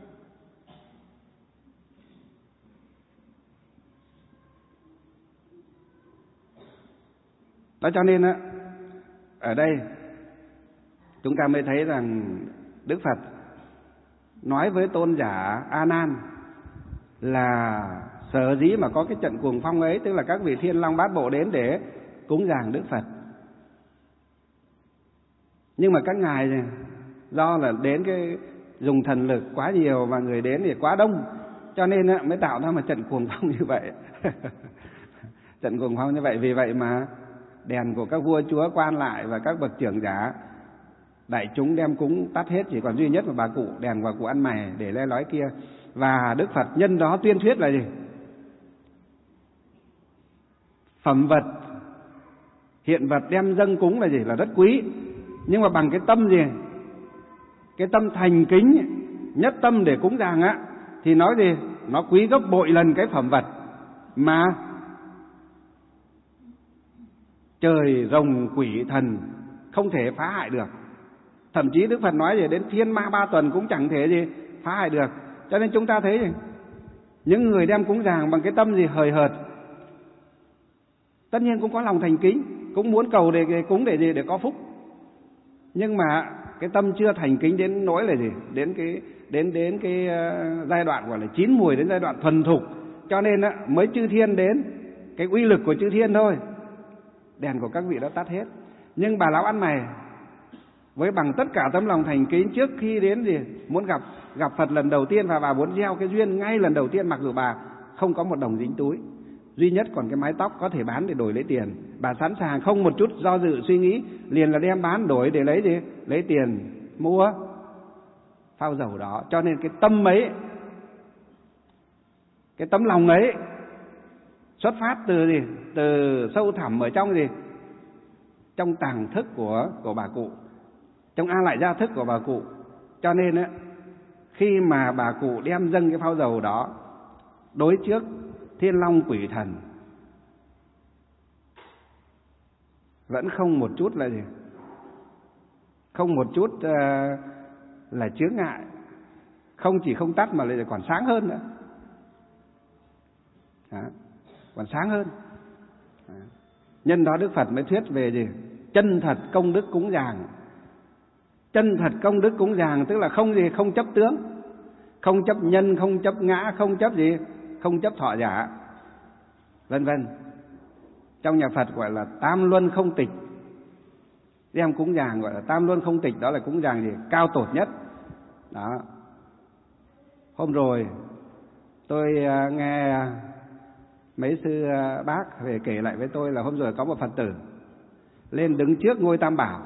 Đó, cho nên á, ở đây chúng ta mới thấy rằng Đức Phật nói với tôn giả A Nan là sở dĩ mà có cái trận cuồng phong ấy, tức là các vị Thiên Long Bát Bộ đến để cúng dường Đức Phật. Nhưng mà các ngài do là đến cái dùng thần lực quá nhiều và người đến thì quá đông, cho nên mới tạo ra một trận cuồng phong như vậy. Trận cuồng phong như vậy. Vì vậy mà đèn của các vua chúa quan lại và các bậc trưởng giả, đại chúng đem cúng tắt hết, chỉ còn duy nhất một bà cụ đèn và cụ ăn mày để le lói kia. Và Đức Phật nhân đó tuyên thuyết là gì? Phẩm vật, hiện vật đem dâng cúng là gì? Là rất quý. Nhưng mà bằng cái tâm gì? Cái tâm thành kính, nhất tâm để cúng dường á, thì nói gì? Nó quý gấp bội lần cái phẩm vật mà trời rồng quỷ thần không thể phá hại được. Thậm chí Đức Phật nói gì? Đến thiên ma ba tuần cũng chẳng thể gì phá hại được. Cho nên chúng ta thấy gì? Những người đem cúng dường bằng cái tâm gì? Hời hợt. Tất nhiên cũng có lòng thành kính, cũng muốn cầu để cúng để gì? Để có phúc. Nhưng mà cái tâm chưa thành kính đến nỗi là gì? Đến cái đến đến cái uh, giai đoạn gọi là chín mùi, đến giai đoạn thuần thục, cho nên uh, mới chư thiên đến, cái uy lực của chư thiên thôi. Đèn của các vị đã tắt hết. Nhưng bà lão ăn mày với bằng tất cả tấm lòng thành kính, trước khi đến gì muốn gặp gặp Phật lần đầu tiên và bà muốn gieo cái duyên ngay lần đầu tiên, mặc dù bà không có một đồng dính túi, duy nhất còn cái mái tóc có thể bán để đổi lấy tiền, bà sẵn sàng không một chút do dự suy nghĩ, liền là đem bán đổi để lấy gì? Lấy tiền mua phao dầu đó. Cho nên cái tâm ấy, cái tấm lòng ấy xuất phát từ gì? Từ sâu thẳm ở trong gì? Trong tàng thức của của bà cụ, trong a lại gia thức của bà cụ. Cho nên á, khi mà bà cụ đem dâng cái phao dầu đó đối trước thiên long quỷ thần, vẫn không một chút là gì? Không một chút uh, là chướng ngại. Không chỉ không tắt mà lại còn sáng hơn nữa. Đó, còn sáng hơn. Đó. Nhân đó Đức Phật mới thuyết về gì? Chân thật công đức cúng dường. Chân thật công đức cúng dường tức là không gì? Không chấp tướng, không chấp nhân, không chấp ngã, không chấp gì? Không chấp thọ giả, vân vân. Trong nhà Phật gọi là tam luân không tịch. Đem cúng dường gọi là tam luân không tịch, đó là cúng dường gì? Cao tột nhất. Đó. Hôm rồi tôi nghe mấy sư bác về kể lại với tôi là hôm rồi có một Phật tử lên đứng trước ngôi Tam Bảo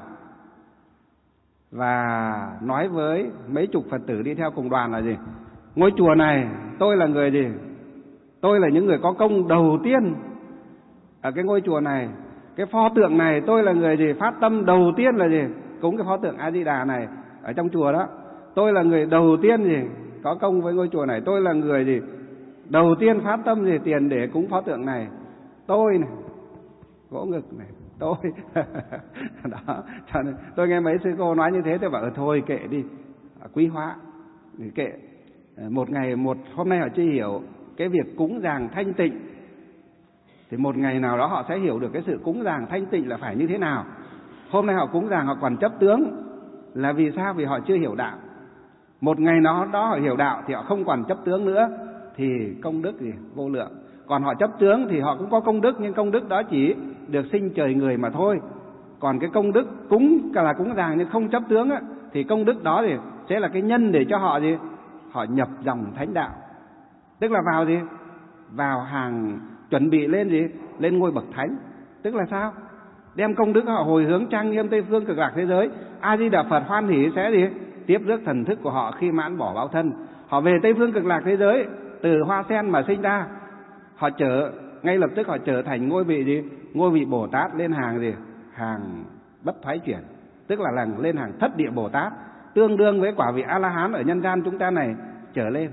và nói với mấy chục Phật tử đi theo cùng đoàn là gì? Ngôi chùa này tôi là người gì? Tôi là những người có công đầu tiên ở cái ngôi chùa này. Cái pho tượng này tôi là người gì? Phát tâm đầu tiên là gì? Cúng cái pho tượng A Di Đà này ở trong chùa đó. Tôi là người đầu tiên gì? Có công với ngôi chùa này. Tôi là người gì? Đầu tiên phát tâm gì? Tiền để cúng pho tượng này. Tôi này, vỗ ngực này, tôi. Đó, cho nên tôi nghe mấy sư cô nói như thế tôi bảo thôi kệ đi, quý hóa, kệ. Một ngày một hôm nay họ chưa hiểu cái việc cúng dường thanh tịnh, thì một ngày nào đó họ sẽ hiểu được cái sự cúng dường thanh tịnh là phải như thế nào. Hôm nay họ cúng dường họ còn chấp tướng là vì sao? Vì họ chưa hiểu đạo. Một ngày nào đó họ hiểu đạo thì họ không còn chấp tướng nữa, thì công đức gì vô lượng. Còn họ chấp tướng thì họ cũng có công đức, nhưng công đức đó chỉ được sinh trời người mà thôi. Còn cái công đức cúng là cúng dường nhưng không chấp tướng á, thì công đức đó thì sẽ là cái nhân để cho họ gì? Họ nhập dòng thánh đạo. Tức là vào gì? Vào hàng chuẩn bị lên gì? Lên ngôi bậc thánh. Tức là sao? Đem công đức họ hồi hướng trang nghiêm Tây phương cực lạc thế giới. A Di Đà Phật hoan hỷ sẽ gì? Tiếp rước thần thức của họ khi mãn bỏ báo thân. Họ về Tây phương cực lạc thế giới, từ hoa sen mà sinh ra, họ trở ngay lập tức họ trở thành ngôi vị gì? Ngôi vị Bồ Tát lên hàng gì? Hàng bất thoái chuyển. Tức là lần lên hàng thất địa Bồ Tát, tương đương với quả vị A La Hán ở nhân gian chúng ta này trở lên.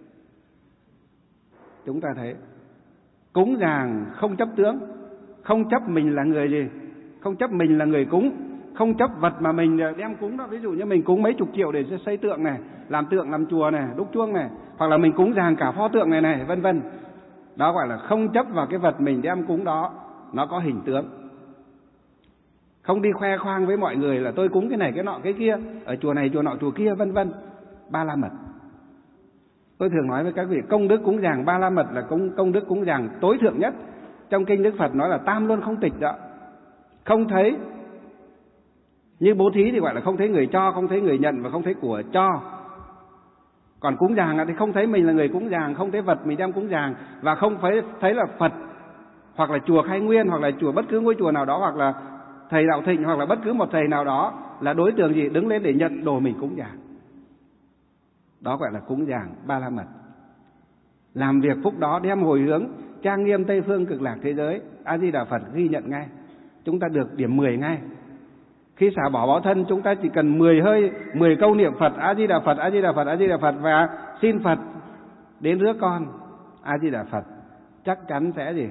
Chúng ta thấy cúng dường không chấp tướng, không chấp mình là người gì? Không chấp mình là người cúng, không chấp vật mà mình đem cúng đó. Ví dụ như mình cúng mấy chục triệu để xây tượng này, làm tượng, làm chùa này, đúc chuông này, hoặc là mình cúng dường cả pho tượng này này, vân vân. Đó gọi là không chấp vào cái vật mình đem cúng đó, nó có hình tướng. Không đi khoe khoang với mọi người là tôi cúng cái này cái nọ cái kia, ở chùa này chùa nọ chùa kia, vân vân. Ba la mật. Tôi thường nói với các vị, công đức cúng dường ba la mật là công công đức cúng dường tối thượng nhất. Trong kinh Đức Phật nói là tam luân không tịch đó. Không thấy, như bố thí thì gọi là không thấy người cho, không thấy người nhận và không thấy của cho. Còn cúng dường thì không thấy mình là người cúng dường, không thấy vật mình đem cúng dường, và không thấy thấy là Phật hoặc là chùa Khai Nguyên hoặc là chùa bất cứ ngôi chùa nào đó, hoặc là thầy Đạo Thịnh hoặc là bất cứ một thầy nào đó là đối tượng gì đứng lên để nhận đồ mình cúng dường. Đó gọi là cúng dường ba la mật. Làm việc phúc đó đem hồi hướng trang nghiêm Tây phương cực lạc thế giới, A Di Đà Phật ghi nhận ngay. Chúng ta được điểm mười ngay. Khi xả bỏ báo thân chúng ta chỉ cần mười hơi, mười câu niệm Phật, A Di Đà Phật, A Di Đà Phật, A Di Đà Phật, và xin Phật đến rước con, A Di Đà Phật chắc chắn sẽ gì?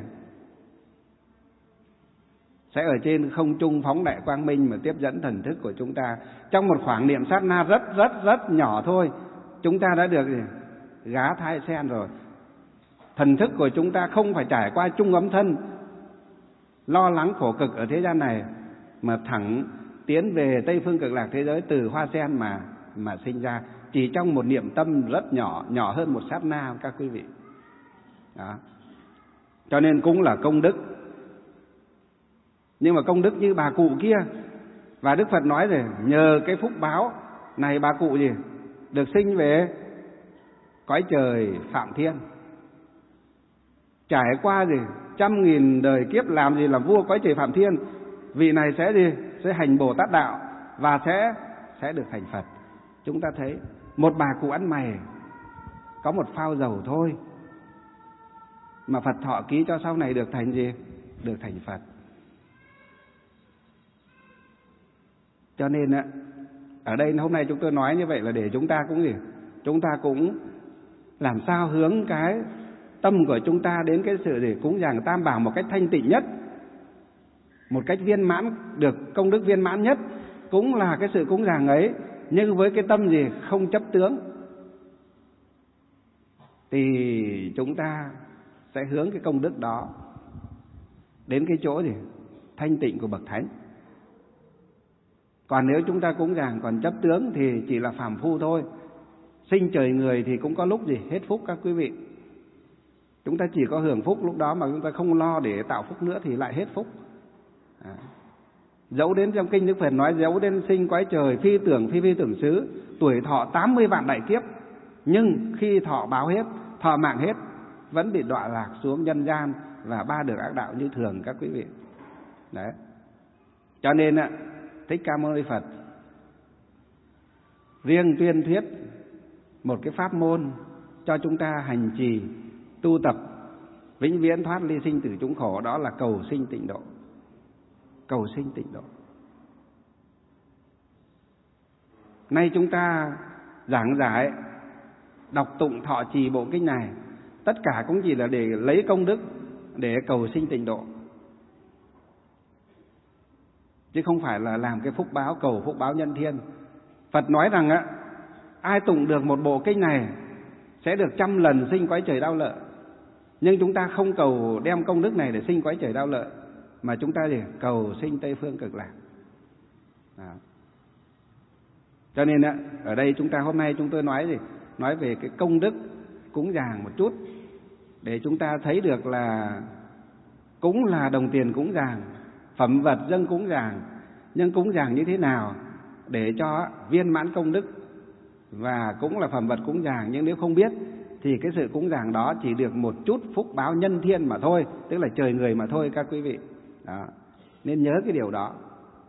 Sẽ ở trên không trung phóng đại quang minh mà tiếp dẫn thần thức của chúng ta. Trong một khoảng niệm sát na rất rất rất nhỏ thôi, chúng ta đã được gì? Gá thai sen rồi. Thần thức của chúng ta không phải trải qua trung ấm thân lo lắng khổ cực ở thế gian này, mà thẳng tiến về Tây Phương Cực Lạc thế giới từ hoa sen mà mà sinh ra, chỉ trong một niệm tâm rất nhỏ, nhỏ hơn một sát na các quý vị. Đó. Cho nên cũng là công đức. Nhưng mà công đức như bà cụ kia, và Đức Phật nói rồi, nhờ cái phúc báo này bà cụ gì được sinh về cõi trời Phạm Thiên, trải qua gì trăm nghìn đời kiếp làm gì làm vua cõi trời Phạm Thiên, vị này sẽ gì sẽ hành Bồ Tát đạo và sẽ sẽ được thành Phật. Chúng ta thấy một bà cụ ăn mày có một phao dầu thôi mà Phật thọ ký cho sau này được thành gì? Được thành Phật. Cho nên á, ở đây hôm nay chúng tôi nói như vậy là để chúng ta cũng gì? Chúng ta cũng làm sao hướng cái tâm của chúng ta đến cái sự gì cúng dường Tam Bảo một cách thanh tịnh nhất, một cách viên mãn, được công đức viên mãn nhất, cũng là cái sự cúng dường ấy, nhưng với cái tâm gì không chấp tướng, thì chúng ta sẽ hướng cái công đức đó đến cái chỗ gì thanh tịnh của bậc thánh. Còn nếu chúng ta cúng dường còn chấp tướng thì chỉ là phàm phu thôi. Sinh trời người thì cũng có lúc gì hết phúc các quý vị. Chúng ta chỉ có hưởng phúc lúc đó mà chúng ta không lo để tạo phúc nữa thì lại hết phúc. À. Dẫu đến trong kinh Đức Phật nói dẫu đến sinh quái trời phi tưởng phi phi tưởng xứ, tuổi thọ tám mươi vạn đại kiếp, nhưng khi thọ báo hết, thọ mạng hết, vẫn bị đọa lạc xuống nhân gian và ba đường ác đạo như thường các quý vị. Đấy. Cho nên ạ, Thích Ca Mâu Ni Phật riêng tuyên thuyết một cái pháp môn cho chúng ta hành trì tu tập vĩnh viễn thoát ly sinh tử chúng khổ, đó là cầu sinh tịnh độ. Cầu sinh tịnh độ. Nay chúng ta giảng giải, đọc tụng thọ trì bộ kinh này, tất cả cũng chỉ là để lấy công đức để cầu sinh tịnh độ, chứ không phải là làm cái phúc báo, cầu phúc báo nhân thiên. Phật nói rằng á, ai tụng được một bộ kinh này sẽ được trăm lần sinh cõi trời đau lợi. Nhưng chúng ta không cầu đem công đức này để sinh cõi trời đau lợi, mà chúng ta để cầu sinh Tây Phương Cực Lạc. Đó. Cho nên á, ở đây chúng ta hôm nay chúng tôi nói gì? Nói về cái công đức cúng dường một chút, để chúng ta thấy được là cũng là đồng tiền cúng dường, phẩm vật dâng cúng dường, nhưng cúng dường như thế nào để cho viên mãn công đức, và cũng là phẩm vật cúng dường, nhưng nếu không biết thì cái sự cúng dường đó chỉ được một chút phúc báo nhân thiên mà thôi, tức là trời người mà thôi các quý vị. Đó. Nên nhớ cái điều đó.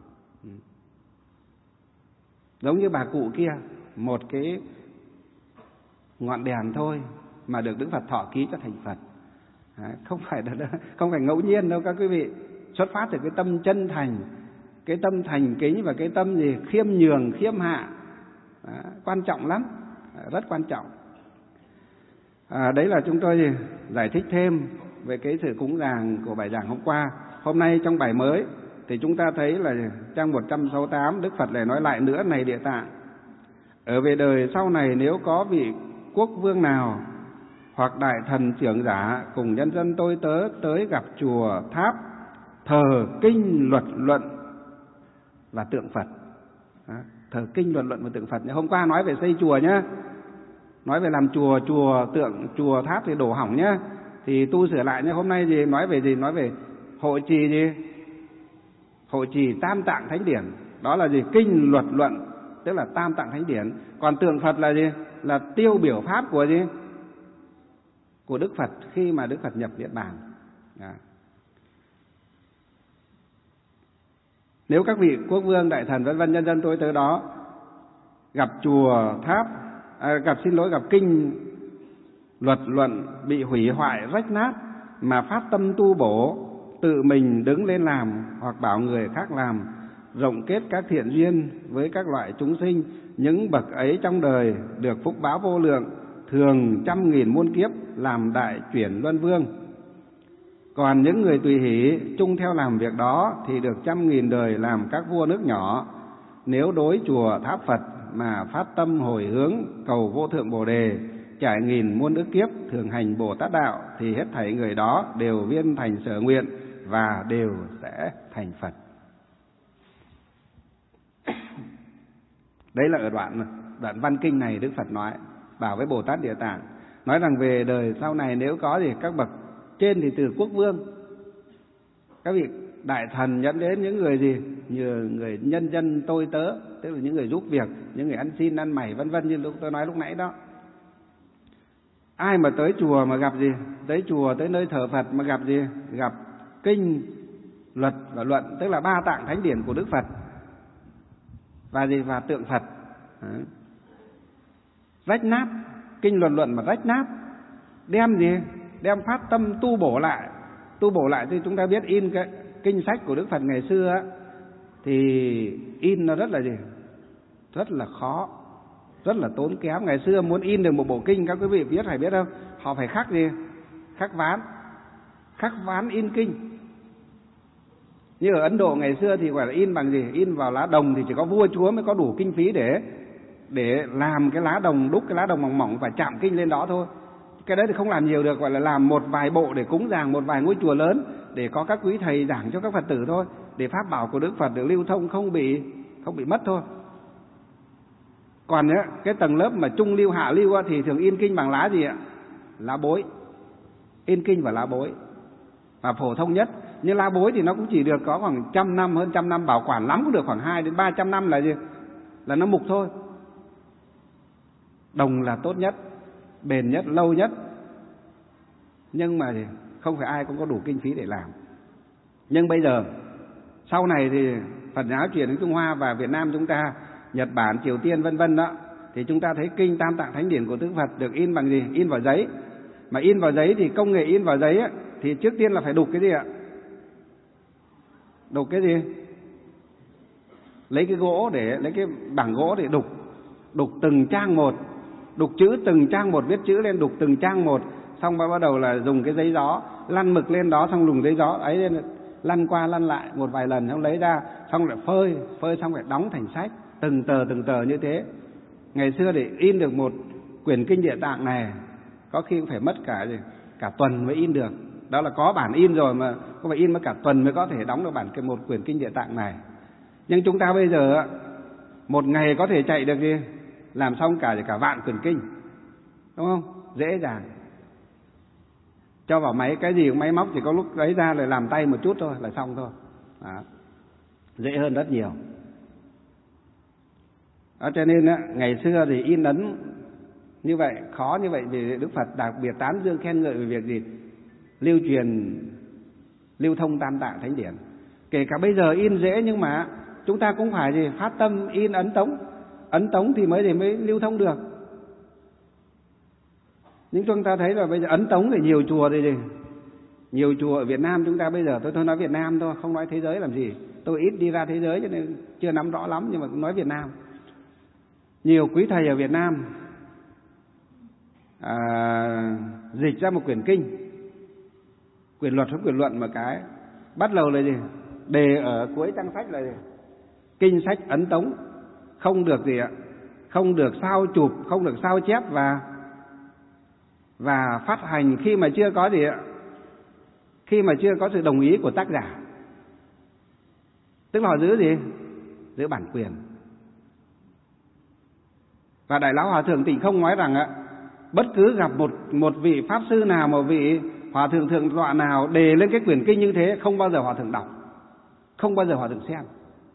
Giống như bà cụ kia, một cái ngọn đèn thôi mà được Đức Phật thọ ký cho thành Phật. Đấy, không phải là, không phải ngẫu nhiên đâu các quý vị. Xuất phát từ cái tâm chân thành, cái tâm thành kính và cái tâm gì khiêm nhường, khiêm hạ. Đó, quan trọng lắm, rất quan trọng. À, đấy là chúng tôi giải thích thêm về cái sự cúng dường của bài giảng hôm qua. Hôm nay trong bài mới thì chúng ta thấy là trang một trăm sáu mươi tám, Đức Phật lại nói lại nữa: này Địa Tạng, ở về đời sau này nếu có vị quốc vương nào hoặc đại thần trưởng giả cùng nhân dân tôi tớ tới gặp chùa tháp thờ kinh luật luận và tượng Phật. Đó, thờ kinh luật luận và tượng Phật. Hôm qua nói về xây chùa nhá, nói về làm chùa, chùa tượng, chùa tháp thì đổ hỏng nhá, thì tu sửa lại nhá. Hôm nay gì nói về gì? Nói về hộ trì gì? Hộ trì Tam Tạng Thánh Điển. Đó là gì? Kinh luật luận, tức là Tam Tạng Thánh Điển. Còn tượng Phật là gì? Là tiêu biểu pháp của gì? Của Đức Phật khi mà Đức Phật nhập Niết Bàn. Đó. Nếu các vị quốc vương, đại thần vân vân nhân dân tôi tới đó gặp chùa tháp, à, gặp xin lỗi gặp kinh luật luận bị hủy hoại rách nát mà phát tâm tu bổ, tự mình đứng lên làm hoặc bảo người khác làm, rộng kết các thiện duyên với các loại chúng sinh, những bậc ấy trong đời được phúc báo vô lượng, thường trăm nghìn muôn kiếp làm đại chuyển luân vương. Còn những người tùy hỷ chung theo làm việc đó thì được trăm nghìn đời làm các vua nước nhỏ. Nếu đối chùa tháp Phật mà phát tâm hồi hướng cầu vô thượng Bồ Đề, trải nghìn muôn ức kiếp thường hành Bồ Tát đạo, thì hết thảy người đó đều viên thành sở nguyện và đều sẽ thành Phật. Đấy là ở đoạn đoạn văn kinh này Đức Phật nói, bảo với Bồ Tát Địa Tạng, nói rằng về đời sau này nếu có gì các bậc trên thì từ quốc vương, các vị đại thần dẫn đến những người gì, như người nhân dân tôi tớ, tức là những người giúp việc, những người ăn xin ăn mày vân vân như lúc tôi nói lúc nãy đó. Ai mà tới chùa mà gặp gì, tới chùa tới nơi thờ Phật mà gặp gì, gặp kinh, luật và luận, tức là ba tạng thánh điển của Đức Phật và gì, và tượng Phật. Đấy. Rách nát, kinh luật luận mà rách nát, đem gì, đem phát tâm tu bổ lại. Tu bổ lại thì chúng ta biết in cái kinh sách của Đức Phật ngày xưa á, thì in nó rất là gì, rất là khó, rất là tốn kém. Ngày xưa muốn in được một bộ kinh, các quý vị biết phải biết không, họ phải khắc gì, khắc ván, khắc ván in kinh. Như ở Ấn Độ ngày xưa thì gọi là in bằng gì, in vào lá đồng, thì chỉ có vua chúa mới có đủ kinh phí để để làm cái lá đồng, đúc cái lá đồng mỏng mỏng và chạm kinh lên đó thôi. Cái đấy thì không làm nhiều được, gọi là làm một vài bộ để cúng dường một vài ngôi chùa lớn, để có các quý thầy giảng cho các Phật tử thôi, để pháp bảo của Đức Phật được lưu thông không bị không bị mất thôi. Còn á, cái tầng lớp mà trung lưu hạ lưu á, thì thường in kinh bằng lá gì ạ? Lá bối. In kinh và lá bối. Và phổ thông nhất, như lá bối thì nó cũng chỉ được có khoảng trăm năm, hơn trăm năm, bảo quản lắm cũng được khoảng hai đến ba trăm năm là gì? Là nó mục thôi. Đồng là tốt nhất, bền nhất, lâu nhất. Nhưng mà không phải ai cũng có đủ kinh phí để làm. Nhưng bây giờ, sau này thì Phật giáo chuyển đến Trung Hoa và Việt Nam chúng ta, Nhật Bản, Triều Tiên vân vân đó, thì chúng ta thấy kinh Tam Tạng Thánh Điển của Đức Phật được in bằng gì? In vào giấy. Mà in vào giấy thì công nghệ in vào giấy á, thì trước tiên là phải đục cái gì ạ? Đục cái gì? Lấy cái gỗ để, lấy cái bảng gỗ để đục. Đục từng trang một. Đục chữ từng trang một, viết chữ lên, đục từng trang một. Xong bắt đầu là dùng cái giấy gió, lăn mực lên đó, xong dùng giấy gió ấy lên, lăn qua lăn lại một vài lần, xong lấy ra, xong lại phơi, phơi xong lại đóng thành sách, từng tờ từng tờ như thế. Ngày xưa để in được một quyển kinh Địa Tạng này, có khi cũng phải mất cả gì, cả tuần mới in được. Đó là có bản in rồi mà có phải in mất cả tuần mới có thể đóng được bản cái một quyển kinh Địa Tạng này. Nhưng chúng ta bây giờ một ngày có thể chạy được gì, làm xong cả cả vạn quyển kinh, đúng không? Dễ dàng. Cho vào máy, cái gì cũng máy móc, chỉ có lúc lấy ra rồi làm tay một chút thôi là xong thôi. Đó. Dễ hơn rất nhiều. Đó, cho nên á, ngày xưa thì in ấn như vậy, khó như vậy, vì Đức Phật đặc biệt tán dương khen ngợi về việc gì? Lưu truyền, lưu thông Tam Tạng Thánh Điển. Kể cả bây giờ in dễ, nhưng mà chúng ta cũng phải gì? Phát tâm in ấn tống. Ấn tống thì mới thì mới lưu thông được. Nhưng chúng ta thấy là bây giờ ấn tống thì nhiều chùa thì gì? Nhiều chùa ở Việt Nam chúng ta bây giờ, tôi thôi nói Việt Nam thôi, không nói thế giới làm gì. Tôi ít đi ra thế giới cho nên chưa nắm rõ lắm, nhưng mà cũng nói Việt Nam. Nhiều quý thầy ở Việt Nam à, dịch ra một quyển kinh, quyển luật hoặc quyển luận, mà cái bắt đầu là gì? Đề ở cuối trang sách là gì? Kinh sách ấn tống, không được gì ạ? Không được sao chụp, không được sao chép và và phát hành khi mà chưa có gì ạ? Khi mà chưa có sự đồng ý của tác giả. Tức là họ giữ gì? Giữ bản quyền. Và Đại Lão Hòa Thượng Tịnh Không nói rằng ạ, bất cứ gặp một một vị pháp sư nào, một vị hòa thượng thượng tọa nào đề lên cái quyển kinh như thế, không bao giờ hòa thượng đọc, không bao giờ hòa thượng xem.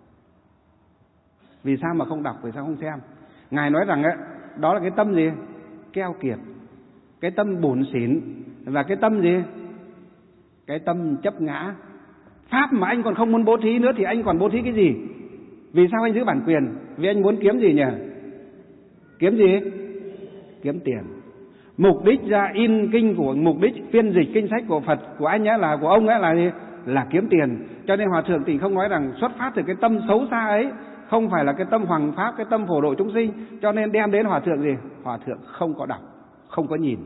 Vì sao mà không đọc, vì sao không xem? Ngài nói rằng ấy, đó là cái tâm gì? Keo kiệt, cái tâm bủn xỉn, và cái tâm gì? Cái tâm chấp ngã. Pháp mà anh còn không muốn bố thí nữa thì anh còn bố thí cái gì? Vì sao anh giữ bản quyền? Vì anh muốn kiếm gì nhỉ? Kiếm gì? Kiếm tiền. Mục đích ra in kinh của, mục đích phiên dịch kinh sách của Phật của anh ấy, là của ông ấy là gì? Là kiếm tiền. Cho nên Hòa Thượng Tịnh Không nói rằng xuất phát từ cái tâm xấu xa ấy, không phải là cái tâm hoằng pháp, cái tâm phổ độ chúng sinh, cho nên đem đến Hòa Thượng gì? Hòa Thượng không có đọc, không có nhìn.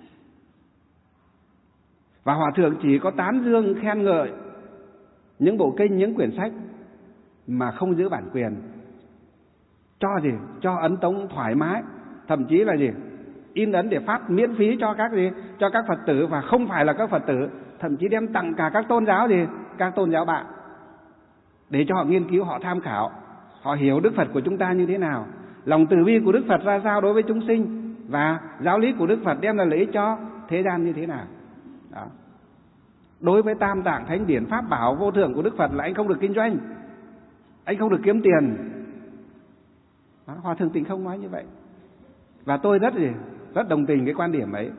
Và Hòa Thượng chỉ có tán dương khen ngợi những bộ kinh, những quyển sách mà không giữ bản quyền. Cho gì? Cho ấn tống thoải mái, thậm chí là gì? In ấn để phát miễn phí cho các gì? Cho các Phật tử, và không phải là các Phật tử, thậm chí đem tặng cả các tôn giáo gì? Các tôn giáo bạn, để cho họ nghiên cứu, họ tham khảo, họ hiểu Đức Phật của chúng ta như thế nào. lòng từ bi của Đức Phật ra sao đối với chúng sinh, và giáo lý của Đức Phật đem lại lợi ích cho thế gian như thế nào. Đó. Đối với tam tạng thánh điển pháp bảo vô thượng của Đức Phật là anh không được kinh doanh, anh không được kiếm tiền. Đó, Hòa Thượng Tịnh Không nói như vậy, và tôi rất gì rất đồng tình cái quan điểm ấy.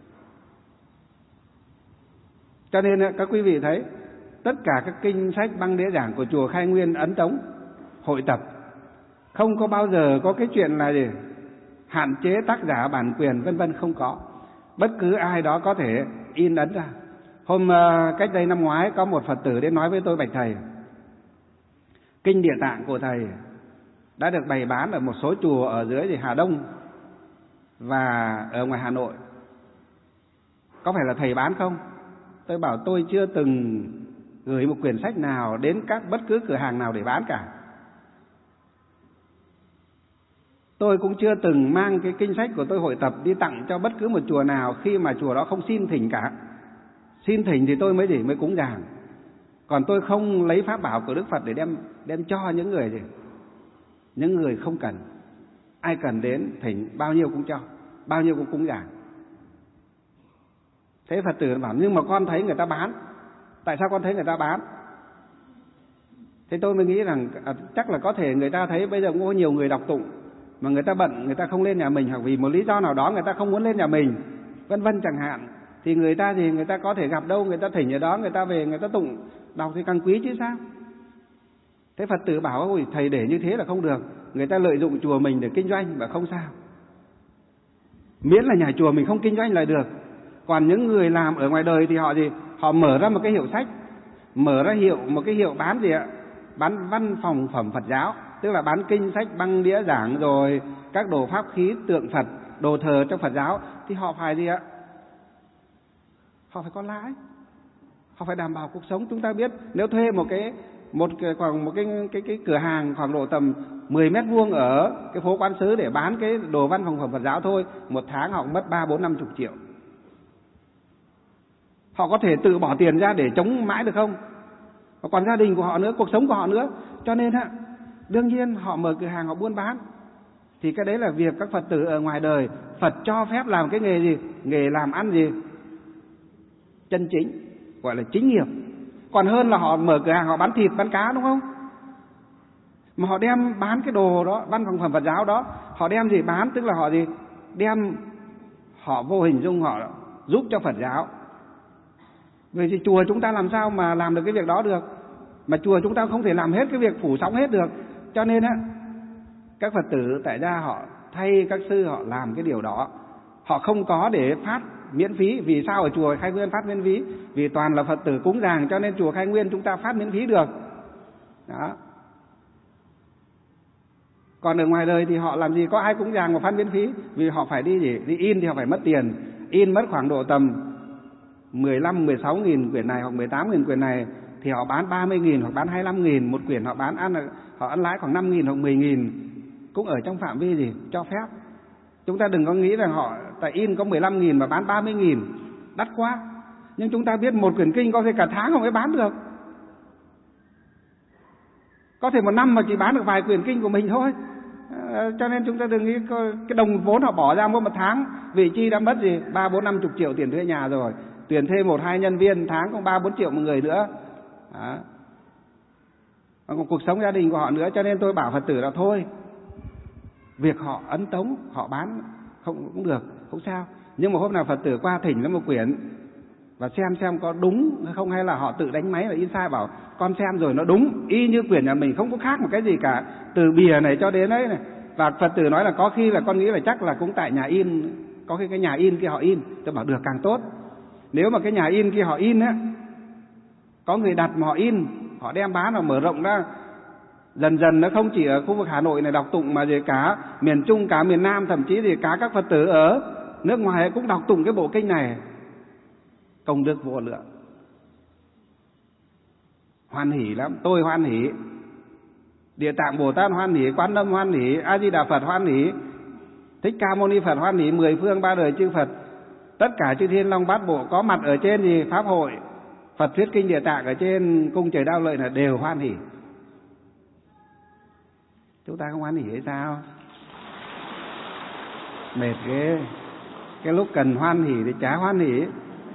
Cho nên các quý vị thấy tất cả các kinh sách băng đĩa giảng của chùa Khai Nguyên Ấn Tống hội tập không có bao giờ có cái chuyện là gì hạn chế tác giả bản quyền vân vân, không có. Bất cứ ai đó có thể in ấn ra. Hôm uh, cách đây năm ngoái có một Phật tử đến nói với tôi: bạch thầy, kinh Địa Tạng của thầy đã được bày bán ở một số chùa ở dưới thì Hà Đông và ở ngoài Hà Nội, có phải là thầy bán không? Tôi bảo tôi chưa từng gửi một quyển sách nào đến các bất cứ cửa hàng nào để bán cả. Tôi cũng chưa từng mang cái kinh sách của tôi hội tập đi tặng cho bất cứ một chùa nào khi mà chùa đó không xin thỉnh cả. Xin thỉnh thì tôi mới gì mới cúng dường. Còn tôi không lấy pháp bảo của Đức Phật để đem đem cho những người gì, những người không cần. Ai cần đến thỉnh bao nhiêu cũng cho, bao nhiêu cũng cúng dường. Thế Phật tử bảo nhưng mà con thấy người ta bán. Tại sao con thấy người ta bán? Thế tôi mới nghĩ rằng à, chắc là có thể người ta thấy bây giờ cũng có nhiều người đọc tụng mà người ta bận, người ta không lên nhà mình, hoặc vì một lý do nào đó người ta không muốn lên nhà mình, vân vân chẳng hạn. Thì người ta thì người ta có thể gặp đâu, người ta thỉnh ở đó, người ta về người ta tụng đọc thì càng quý chứ sao. Thế Phật tử bảo ôi thầy để như thế là không được, người ta lợi dụng chùa mình để kinh doanh. Và không sao, miễn là nhà chùa mình không kinh doanh là được. Còn những người làm ở ngoài đời thì họ gì, họ mở ra một cái hiệu sách, mở ra hiệu một cái hiệu bán gì ạ, bán văn phòng phẩm Phật giáo, tức là bán kinh sách băng đĩa giảng rồi các đồ pháp khí tượng Phật, đồ thờ trong Phật giáo. Thì họ phải gì ạ, họ phải có lãi, họ phải đảm bảo cuộc sống. Chúng ta biết nếu thuê một cái một cái, khoảng một cái cái cái cửa hàng khoảng độ tầm mười mét vuông ở cái phố Quán Sứ để bán cái đồ văn phòng phẩm Phật giáo thôi, một tháng họ mất ba bốn năm chục triệu. Họ có thể tự bỏ tiền ra để chống mãi được không? Và còn gia đình của họ nữa, cuộc sống của họ nữa. Cho nên á, đương nhiên họ mở cửa hàng, họ buôn bán. Thì cái đấy là việc các Phật tử ở ngoài đời. Phật cho phép làm cái nghề gì? Nghề làm ăn gì? Chân chính, gọi là chính nghiệp. Còn hơn là họ mở cửa hàng họ bán thịt, bán cá, đúng không? Mà họ đem bán cái đồ đó, văn phòng phẩm Phật giáo đó, họ đem gì bán? Tức là họ gì? Đem, họ vô hình dung họ giúp cho Phật giáo. Vậy thì chùa chúng ta làm sao mà làm được cái việc đó được? Mà chùa chúng ta không thể làm hết cái việc phủ sóng hết được. Cho nên á, các Phật tử tại gia họ thay các sư họ làm cái điều đó. Họ không có để phát miễn phí. Vì sao ở chùa Khai Nguyên phát miễn phí? Vì toàn là Phật tử cúng dường, cho nên chùa Khai Nguyên chúng ta phát miễn phí được. Đó. Còn ở ngoài đời thì họ làm gì có ai cúng dường mà phát miễn phí? Vì họ phải đi gì? Đi in thì họ phải mất tiền. In mất khoảng độ tầm mười lăm, mười sáu nghìn quyển này hoặc mười tám nghìn quyển này thì họ bán ba mươi nghìn hoặc bán hai mươi lăm nghìn một quyển, họ bán ăn họ ăn lãi khoảng năm nghìn hoặc mười nghìn, cũng ở trong phạm vi gì cho phép. Chúng ta đừng có nghĩ rằng họ tại in có mười lăm nghìn mà bán ba mươi nghìn, đắt quá. Nhưng chúng ta biết một quyển kinh có thể cả tháng họ mới bán được. Có thể một năm mà chỉ bán được vài quyển kinh của mình thôi. À, cho nên chúng ta đừng nghĩ cái đồng vốn họ bỏ ra mỗi một tháng vị chi đã mất gì ba bốn năm chục triệu tiền thuê nhà rồi, tuyển thêm một hai nhân viên tháng cũng ba bốn triệu một người nữa. Đó. Còn cuộc sống gia đình của họ nữa. Cho nên tôi bảo Phật tử là thôi, việc họ ấn tống họ bán không cũng được, không sao. Nhưng mà hôm nào Phật tử qua thỉnh lấy một quyển và xem xem có đúng hay không, hay là họ tự đánh máy là in sai, bảo con xem rồi nó đúng y như quyển nhà mình, không có khác một cái gì cả, từ bìa này cho đến ấy này. Và Phật tử nói là có khi là con nghĩ là chắc là cũng tại nhà in, có khi cái nhà in kia họ in. Tôi bảo được, càng tốt. Nếu mà cái nhà in kia họ in á, có người đặt mà họ in, họ đem bán và mở rộng ra, dần dần nó không chỉ ở khu vực Hà Nội này đọc tụng, mà gì cả miền Trung, cả miền Nam, thậm chí thì cả các Phật tử ở nước ngoài cũng đọc tụng cái bộ kinh này, công đức vô lượng, hoan hỷ lắm. Tôi hoan hỷ, Địa Tạng Bồ Tát hoan hỷ, Quán Âm hoan hỷ, A Di Đà Phật hoan hỷ, Thích Ca Mâu Ni Phật hoan hỷ, mười phương ba đời chư Phật, tất cả chư Thiên Long Bát Bộ có mặt ở trên gì pháp hội Phật thuyết kinh Địa Tạng ở trên cung trời Đao Lợi là đều hoan hỷ. Chúng ta không hoan hỷ hay sao? Mệt ghê. Cái lúc cần hoan hỉ thì chả hoan hỉ.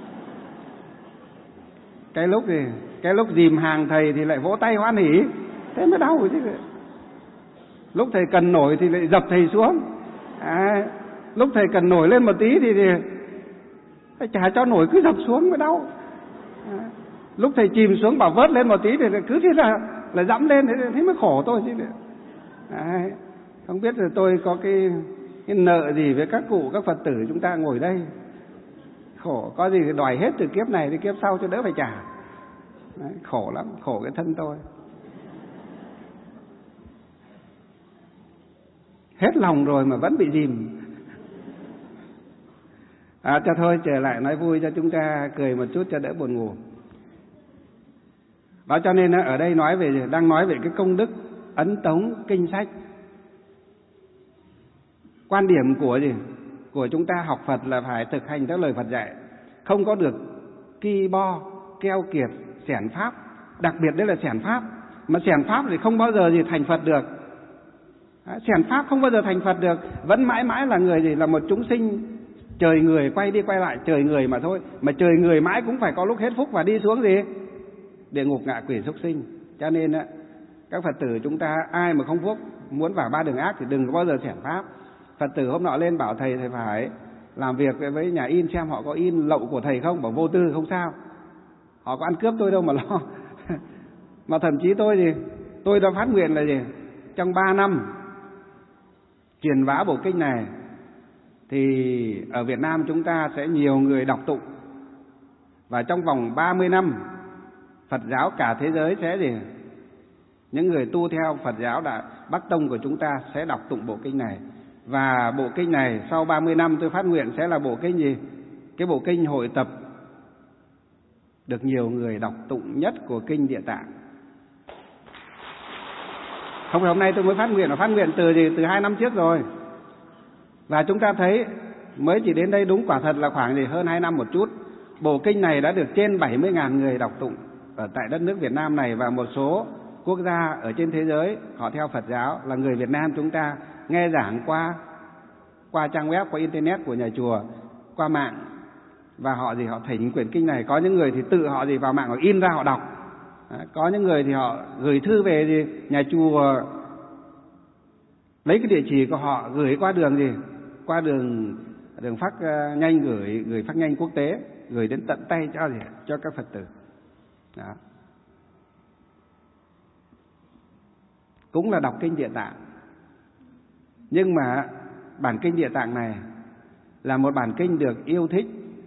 Cái lúc thì cái lúc dìm hàng thầy thì lại vỗ tay hoan hỉ, thế mới đau chứ. Lúc thầy cần nổi thì lại dập thầy xuống. À, lúc thầy cần nổi lên một tí thì, thì chả cho nổi, cứ dập xuống mới đau. À, lúc thầy chìm xuống bảo vớt lên một tí thì cứ thế là là dẫm lên, thế, thế mới khổ tôi chứ. À, không biết là tôi có cái cái nợ gì với các cụ các Phật tử chúng ta ngồi đây. Khổ, có gì thì đòi hết từ kiếp này đến kiếp sau cho đỡ phải trả. Đấy, khổ lắm, khổ cái thân tôi. Hết lòng rồi mà vẫn bị dìm. À, cho thôi trở lại nói vui cho chúng ta cười một chút cho đỡ buồn ngủ. Đó, cho nên ở đây nói về đang nói về cái công đức ấn tống kinh sách. Quan điểm của gì? Của chúng ta học Phật là phải thực hành theo lời Phật dạy, không có được ki bo, keo kiệt, xẻn pháp. Đặc biệt đấy là xẻn pháp. Mà xẻn pháp thì không bao giờ gì thành Phật được. Xẻn pháp không bao giờ thành Phật được, vẫn mãi mãi là người gì? Là một chúng sinh trời người quay đi quay lại trời người mà thôi. Mà trời người mãi cũng phải có lúc hết phúc và đi xuống gì? Địa ngục ngạ quỷ súc sinh. Cho nên các Phật tử chúng ta ai mà không phúc muốn vào ba đường ác thì đừng có bao giờ xẻn pháp. Phật tử hôm nọ lên bảo thầy thầy phải làm việc với nhà in xem họ có in lậu của thầy không, bảo vô tư không sao, họ có ăn cướp tôi đâu mà lo. Mà thậm chí tôi thì tôi đã phát nguyện là gì, trong ba năm truyền bá bộ kinh này thì ở Việt Nam chúng ta sẽ nhiều người đọc tụng, và trong vòng ba mươi năm Phật giáo cả thế giới sẽ gì, những người tu theo Phật giáo đã Bắc Tông của chúng ta sẽ đọc tụng bộ kinh này. Và bộ kinh này sau ba mươi năm tôi phát nguyện sẽ là bộ kinh gì? Cái bộ kinh hội tập được nhiều người đọc tụng nhất của kinh Địa Tạng. Không phải hôm nay tôi mới phát nguyện, mà phát nguyện từ gì? Từ hai năm trước rồi. Và chúng ta thấy mới chỉ đến đây đúng quả thật là khoảng gì hơn hai năm một chút. Bộ kinh này đã được trên bảy mươi nghìn người đọc tụng ở tại đất nước Việt Nam này, và một số quốc gia ở trên thế giới họ theo Phật giáo là người Việt Nam chúng ta nghe giảng qua qua trang web, qua internet của nhà chùa, qua mạng, và họ gì họ thỉnh quyển kinh này. Có những người thì tự họ gì vào mạng họ in ra họ đọc. Đấy, có những người thì họ gửi thư về gì nhà chùa, lấy cái địa chỉ của họ gửi qua đường gì qua đường đường phát nhanh, gửi gửi phát nhanh quốc tế, gửi đến tận tay cho gì cho các Phật tử. Đó. Cũng là đọc kinh Địa Tạng. Nhưng mà bản kinh Địa Tạng này là một bản kinh được yêu thích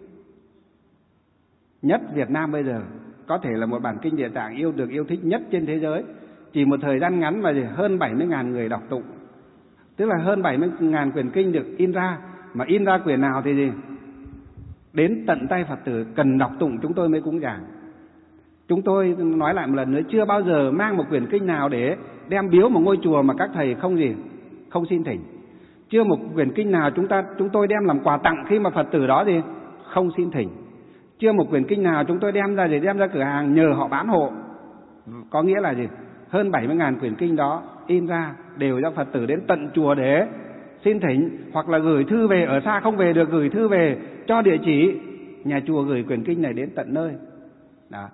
nhất Việt Nam bây giờ. Có thể là một bản kinh Địa Tạng yêu được yêu thích nhất trên thế giới. Chỉ một thời gian ngắn mà hơn bảy mươi nghìn người đọc tụng. Tức là hơn bảy mươi nghìn quyển kinh được in ra. Mà in ra quyển nào thì gì? Đến tận tay Phật tử cần đọc tụng chúng tôi mới cúng giảng. Chúng tôi nói lại một lần nữa, chưa bao giờ mang một quyển kinh nào để đem biếu một ngôi chùa mà các thầy không gì, không xin thỉnh. Chưa một quyển kinh nào chúng ta chúng tôi đem làm quà tặng khi mà Phật tử đó gì không xin thỉnh. Chưa một quyển kinh nào chúng tôi đem ra để đem ra cửa hàng nhờ họ bán hộ. Có nghĩa là gì? Hơn bảy mươi nghìn quyển kinh đó in ra đều cho Phật tử đến tận chùa để xin thỉnh, hoặc là gửi thư về, ở xa không về được gửi thư về cho địa chỉ nhà chùa gửi quyển kinh này đến tận nơi. Đó.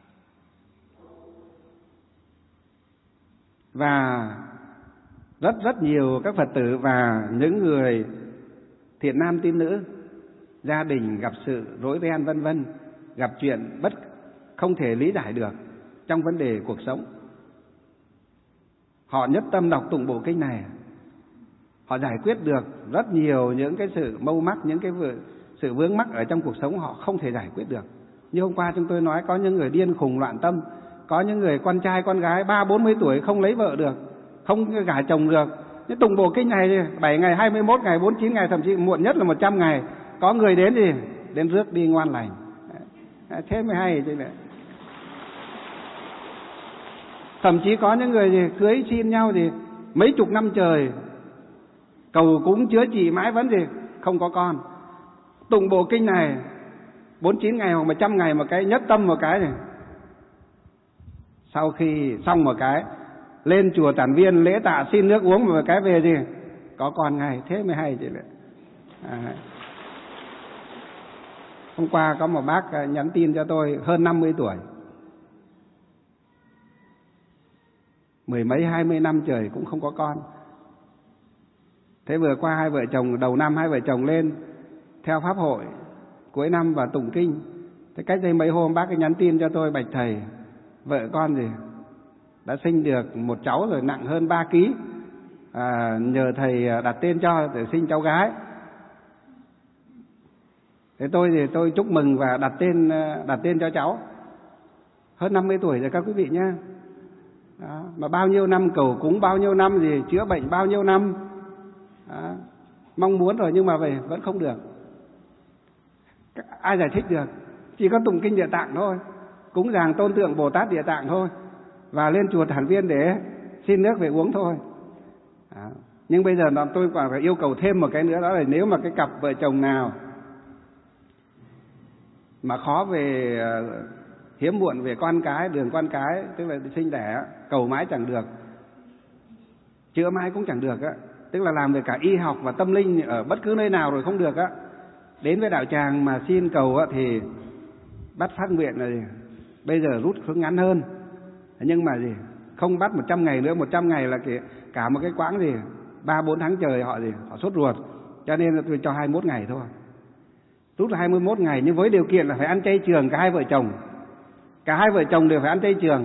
Và rất rất nhiều các Phật tử và những người thiện nam tín nữ, gia đình gặp sự rối ren vân vân, gặp chuyện bất không thể lý giải được trong vấn đề cuộc sống, họ nhất tâm đọc tụng bộ kinh này, họ giải quyết được rất nhiều những cái sự mâu mắc, những cái sự vướng mắc ở trong cuộc sống họ không thể giải quyết được. Như hôm qua chúng tôi nói, có những người điên khùng loạn tâm, có những người con trai con gái ba bốn mươi tuổi không lấy vợ được, không gả chồng được. Những tụng bộ kinh này bảy ngày, hai mươi mốt ngày, bốn mươi chín ngày, thậm chí muộn nhất là một trăm ngày, có người đến thì đến rước đi ngoan lành. Thế mới hay chứ. Thậm chí có những người thì cưới xin nhau thì mấy chục năm trời cầu cúng chữa trị mãi vẫn gì không có con. Tụng bộ kinh này bốn mươi chín ngày hoặc một trăm ngày một cái, nhất tâm một cái này, sau khi xong một cái lên chùa Tản Viên lễ tạ xin nước uống một cái về gì có con ngay. Thế mới hay chứ. À, hôm qua có một bác nhắn tin cho tôi hơn năm mươi tuổi, mười mấy hai mươi năm trời cũng không có con. Thế vừa qua hai vợ chồng đầu năm hai vợ chồng lên theo pháp hội cuối năm và tụng kinh. Thế cách đây mấy hôm bác ấy nhắn tin cho tôi: bạch thầy, vợ con gì đã sinh được một cháu rồi, nặng hơn ba ký, à, nhờ thầy đặt tên cho để sinh cháu gái. Thế tôi thì tôi chúc mừng và đặt tên đặt tên cho cháu. Hơn năm mươi tuổi rồi các quý vị nhá. Đó, mà bao nhiêu năm cầu cúng, bao nhiêu năm gì chữa bệnh, bao nhiêu năm đó, mong muốn rồi nhưng mà về vẫn không được. Ai giải thích được? Chỉ có tụng kinh Địa Tạng thôi, cúng dường tôn tượng Bồ Tát Địa Tạng thôi, và lên chùa Thản Viên để xin nước về uống thôi. Đó. Nhưng bây giờ tôi còn phải yêu cầu thêm một cái nữa, đó là nếu mà cái cặp vợ chồng nào mà khó về hiếm muộn về con cái, đường con cái, tức là sinh đẻ, cầu mãi chẳng được, chữa mãi cũng chẳng được á, tức là làm về cả y học và tâm linh ở bất cứ nơi nào rồi không được á, đến với đạo tràng mà xin cầu á thì bắt phát nguyện là gì? Bây giờ rút hướng ngắn hơn, nhưng mà gì không bắt một trăm ngày nữa, một trăm ngày là cả một cái quãng gì ba bốn tháng trời họ gì họ sốt ruột, cho nên là tôi cho hai mươi mốt ngày thôi, rút là hai mươi mốt ngày, nhưng với điều kiện là phải ăn chay trường cả hai vợ chồng, cả hai vợ chồng đều phải ăn chay trường,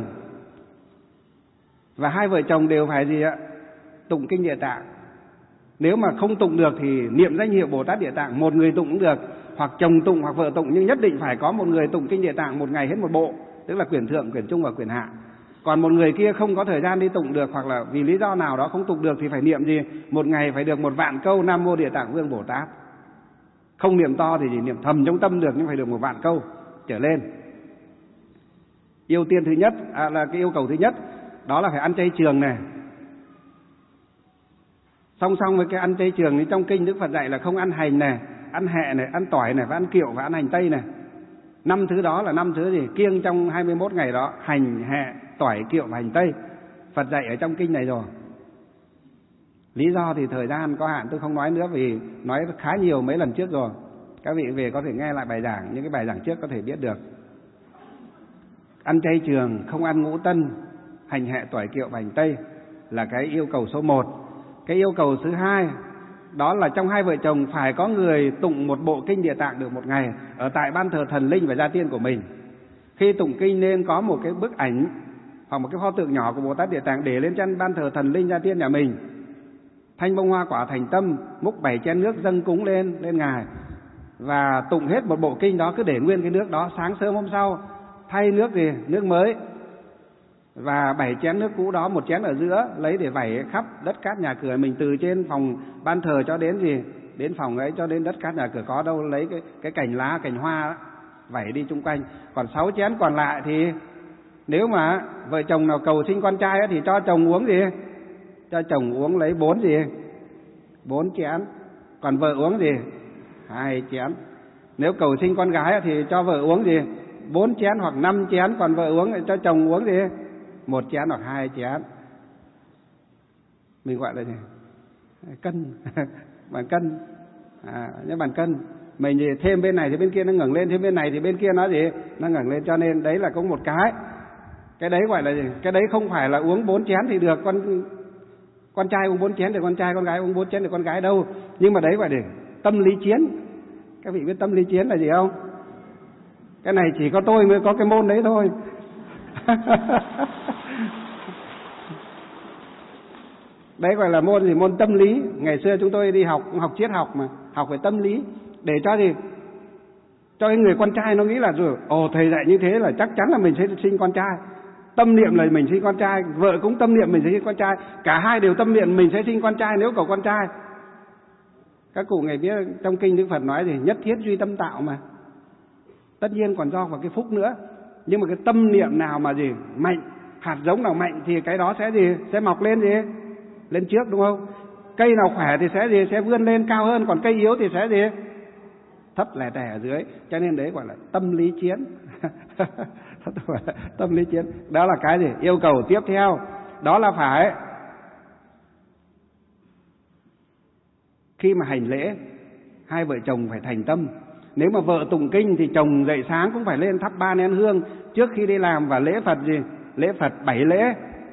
và hai vợ chồng đều phải gì ạ, tụng kinh Địa Tạng. Nếu mà không tụng được thì niệm danh hiệu Bồ Tát Địa Tạng, một người tụng cũng được, hoặc chồng tụng hoặc vợ tụng, nhưng nhất định phải có một người tụng kinh Địa Tạng một ngày hết một bộ, tức là quyển thượng, quyển trung và quyển hạ. Còn một người kia không có thời gian đi tụng được, hoặc là vì lý do nào đó không tụng được thì phải niệm gì? Một ngày phải được một vạn câu Nam Mô Địa Tạng Vương Bồ Tát. Không niệm to thì chỉ niệm thầm trong tâm được, nhưng phải được một vạn câu trở lên. Ưu tiên thứ nhất à, là cái yêu cầu thứ nhất, đó là phải ăn chay trường này. Song song với cái ăn chay trường thì trong kinh Đức Phật dạy là không ăn hành này, ăn hẹ này, ăn tỏi này, và ăn kiệu và ăn hành tây này. Năm thứ đó là năm thứ gì? Kiêng trong hai mươi mốt ngày đó, hành, hẹ, tỏi, kiệu và hành tây. Phật dạy ở trong kinh này rồi. Lý do thì thời gian có hạn tôi không nói nữa, vì nói khá nhiều mấy lần trước rồi. Các vị về có thể nghe lại bài giảng, những cái bài giảng trước có thể biết được. Ăn chay trường, không ăn ngũ tân, hành hẹ, tỏi, kiệu và hành tây là cái yêu cầu số một. Cái yêu cầu thứ hai, đó là trong hai vợ chồng phải có người tụng một bộ kinh Địa Tạng được một ngày ở tại ban thờ thần linh và gia tiên của mình. Khi tụng kinh nên có một cái bức ảnh hoặc một cái pho tượng nhỏ của Bồ Tát Địa Tạng để lên trên ban thờ thần linh gia tiên nhà mình. Thanh bông hoa quả thành tâm, múc bảy chén nước dâng cúng lên lên ngài, và tụng hết một bộ kinh đó, cứ để nguyên cái nước đó. Sáng sớm hôm sau thay nước gì, nước mới, và bảy chén nước cũ đó, một chén ở giữa lấy để vẩy khắp đất cát nhà cửa mình, từ trên phòng ban thờ cho đến gì, đến phòng ấy, cho đến đất cát nhà cửa có đâu lấy cái cái cành lá, cành hoa đó, vẩy đi chung quanh. Còn sáu chén còn lại thì nếu mà vợ chồng nào cầu sinh con trai ấy, thì cho chồng uống gì, cho chồng uống lấy bốn gì, bốn chén. Còn vợ uống gì, hai chén. Nếu cầu sinh con gái ấy, thì cho vợ uống gì, bốn chén hoặc năm chén. Còn vợ uống thì cho chồng uống gì, một chén hoặc hai chén. Mình gọi là gì, cân bàn cân à, những bàn cân. Mình thì thêm bên này thì bên kia nó ngẩng lên, thêm bên này thì bên kia nó gì, nó ngẩng lên. Cho nên đấy là cũng một cái. Cái đấy gọi là gì? Cái đấy không phải là uống bốn chén thì được con con trai uống bốn chén thì con trai, con gái uống bốn chén thì con gái đâu. Nhưng mà đấy gọi là tâm lý chiến. Các vị biết tâm lý chiến là gì không? Cái này chỉ có tôi mới có cái môn đấy thôi. Đấy gọi là môn gì? Môn tâm lý. Ngày xưa chúng tôi đi học, học triết học mà, học về tâm lý để cho gì? Cho cái người con trai nó nghĩ là rồi, ồ thầy dạy như thế là chắc chắn là mình sẽ sinh con trai. Tâm niệm là mình sinh con trai, vợ cũng tâm niệm mình sẽ sinh con trai, cả hai đều tâm niệm mình sẽ sinh con trai nếu có con trai. Các cụ ngày biết trong kinh Đức Phật nói gì? Nhất thiết duy tâm tạo mà. Tất nhiên còn do vào cái phúc nữa. Nhưng mà cái tâm niệm nào mà gì mạnh, hạt giống nào mạnh thì cái đó sẽ gì, sẽ mọc lên gì, lên trước, đúng không? Cây nào khỏe thì sẽ gì, sẽ vươn lên cao hơn, còn cây yếu thì sẽ gì, thấp lẻ tẻ ở dưới. Cho nên đấy gọi là tâm lý chiến. Tâm lý chiến. Đó là cái gì? Yêu cầu tiếp theo, đó là phải khi mà hành lễ, hai vợ chồng phải thành tâm. Nếu mà vợ tụng kinh thì chồng dậy sáng cũng phải lên thắp ba nén hương trước khi đi làm, và lễ Phật gì? Lễ Phật bảy lễ.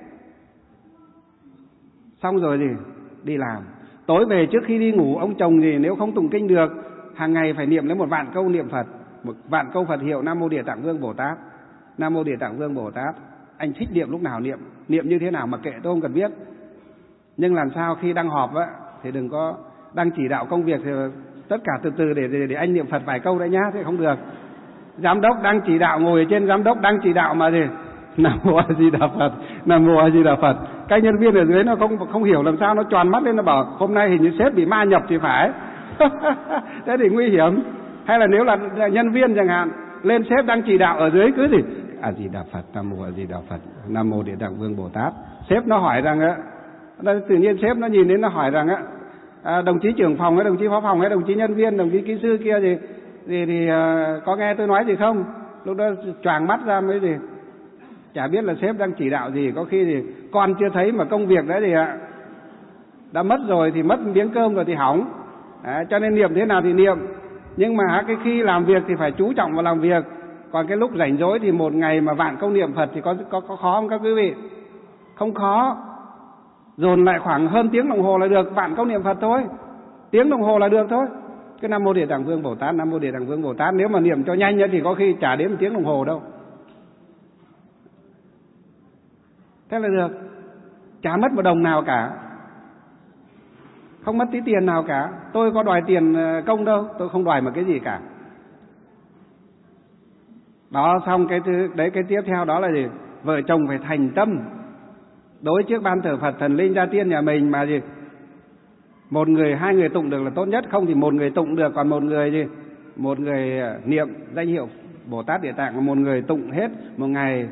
Xong rồi gì? Đi làm. Tối về trước khi đi ngủ, ông chồng gì nếu không tụng kinh được, hàng ngày phải niệm lấy một vạn câu niệm Phật, một vạn câu Phật hiệu Nam Mô Địa Tạng Vương Bồ Tát. Nam Mô Địa Tạng Vương Bồ Tát. Anh thích niệm lúc nào niệm, niệm như thế nào mà kệ, tôi không cần biết. Nhưng làm sao khi đang họp á thì đừng có, đang chỉ đạo công việc thì tất cả từ từ để, để để anh niệm Phật vài câu đấy nhá, thế không được. Giám đốc đang chỉ đạo, ngồi ở trên giám đốc đang chỉ đạo mà gì? Nam Mô A Di Đà Phật, Nam Mô A Di Đà Phật. Các nhân viên ở dưới nó không không hiểu làm sao, nó tròn mắt lên, nó bảo hôm nay hình như sếp bị ma nhập thì phải. Thế thì nguy hiểm. Hay là nếu là nhân viên chẳng hạn, lên sếp đang chỉ đạo ở dưới cứ gì? A Di Đà Phật, Nam Mô A Di Đà Phật, Nam Mô Địa Tạng Vương Bồ Tát. Sếp nó hỏi rằng á, tự nhiên sếp nó nhìn đến nó hỏi rằng á, à, đồng chí trưởng phòng hay đồng chí phó phòng hay đồng chí nhân viên, đồng chí kỹ sư kia gì thì, thì à, có nghe tôi nói gì không? Lúc đó choàng mắt ra mới gì, chả biết là sếp đang chỉ đạo gì. Có khi thì con chưa thấy mà công việc đấy thì ạ đã mất rồi, thì mất miếng cơm rồi thì hỏng. À, cho nên niệm thế nào thì niệm, nhưng mà cái khi làm việc thì phải chú trọng vào làm việc. Còn cái lúc rảnh rỗi thì một ngày mà vạn câu niệm Phật thì có có có khó không các quý vị? Không khó. Dồn lại khoảng hơn tiếng đồng hồ là được, vạn câu niệm Phật thôi. Tiếng đồng hồ là được thôi. Cái Nam Mô Địa Tạng Vương Bồ Tát, Nam Mô Địa Tạng Vương Bồ Tát nếu mà niệm cho nhanh thì có khi chả đến một tiếng đồng hồ đâu. Thế là được. Chả mất một đồng nào cả. Không mất tí tiền nào cả. Tôi có đòi tiền công đâu, tôi không đòi một cái gì cả. Đó, xong cái thứ đấy, cái tiếp theo đó là gì? Vợ chồng phải thành tâm đối trước ban thờ Phật thần linh gia tiên nhà mình mà gì? Một người, hai người tụng được là tốt nhất, không thì một người tụng được, còn một người gì? Một người niệm danh hiệu Bồ Tát Địa Tạng, một người tụng hết một ngày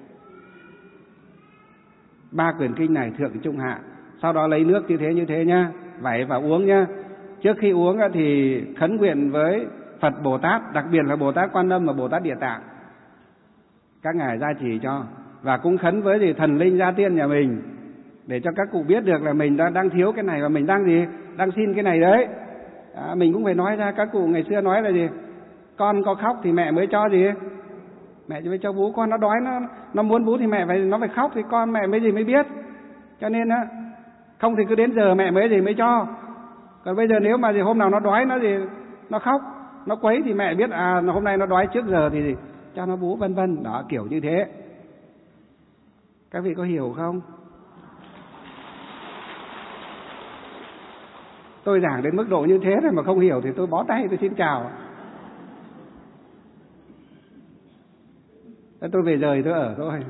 ba quyển kinh này thượng trung hạ. Sau đó lấy nước như thế như thế nhá, vẩy và uống nhá. Trước khi uống thì khấn nguyện với Phật Bồ Tát, đặc biệt là Bồ Tát Quan Âm và Bồ Tát Địa Tạng, các ngài gia trì cho. Và cũng khấn với gì? Thần linh gia tiên nhà mình, để cho các cụ biết được là mình đang, đang thiếu cái này và mình đang gì? Đang xin cái này đấy. À, mình cũng phải nói ra. Các cụ ngày xưa nói là gì? Con có khóc thì mẹ mới cho gì? Mẹ mới cho bú. Con nó đói, nó nó muốn bú thì mẹ phải nó phải khóc thì con mẹ mới gì mới biết. Cho nên á, không thì cứ đến giờ mẹ mới gì mới cho. Còn bây giờ nếu mà gì hôm nào nó đói, nó gì nó khóc, nó quấy thì mẹ biết à hôm nay nó đói trước giờ thì gì, cho nó bú vân vân. Đó, kiểu như thế. Các vị có hiểu không? Tôi giảng đến mức độ như thế rồi mà không hiểu thì tôi bó tay, tôi xin chào. Tôi về rời tôi ở thôi.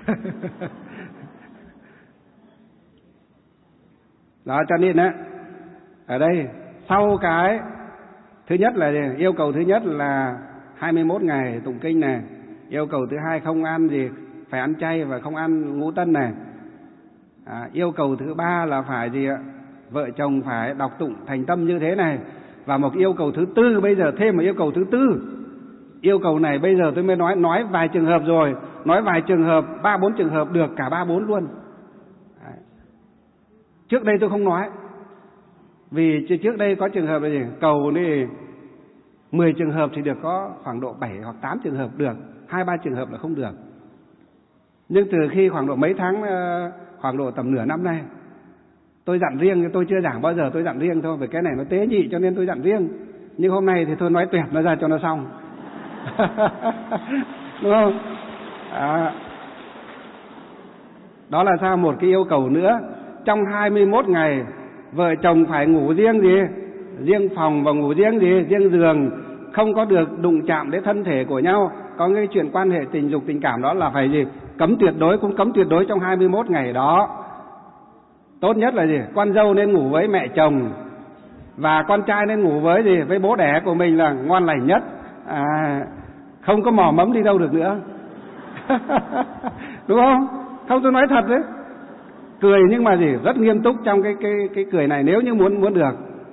Đó, cho nên á, ở đây sau cái thứ nhất là yêu cầu thứ nhất là hai mươi mốt ngày tụng kinh này. Yêu cầu thứ hai không ăn gì, phải ăn chay và không ăn ngũ tân này. À, yêu cầu thứ ba là phải gì ạ? Vợ chồng phải đọc tụng thành tâm như thế này. Và một yêu cầu thứ tư, bây giờ thêm một yêu cầu thứ tư. Yêu cầu này bây giờ tôi mới nói nói vài trường hợp rồi, nói vài trường hợp, ba bốn trường hợp được cả ba bốn luôn. Đấy. Trước đây tôi không nói, vì trước đây có trường hợp là gì? Cầu đi mười trường hợp thì được có khoảng độ bảy hoặc tám trường hợp được, hai ba trường hợp là không được. Nhưng từ khi khoảng độ mấy tháng, khoảng độ tầm nửa năm nay, tôi dặn riêng, tôi chưa giảng bao giờ tôi dặn riêng thôi, vì cái này nó tế nhị cho nên tôi dặn riêng. Nhưng hôm nay thì tôi nói tuyệt nó ra cho nó xong. Đúng không? À, đó là sao? Một cái yêu cầu nữa, trong hai mươi mốt ngày vợ chồng phải ngủ riêng gì? Riêng phòng và ngủ riêng gì? Riêng giường, không có được đụng chạm đến thân thể của nhau. Có cái chuyện quan hệ tình dục tình cảm đó là phải gì? Cấm tuyệt đối, cũng cấm tuyệt đối trong hai mươi mốt ngày đó. Tốt nhất là gì? Con dâu nên ngủ với mẹ chồng, và con trai nên ngủ với gì? Với bố đẻ của mình là ngon lành nhất. À, không có mò mẫm đi đâu được nữa. Đúng không? Không, tôi nói thật đấy. Cười nhưng mà gì? Rất nghiêm túc trong cái cái cái cười này, nếu như muốn muốn được.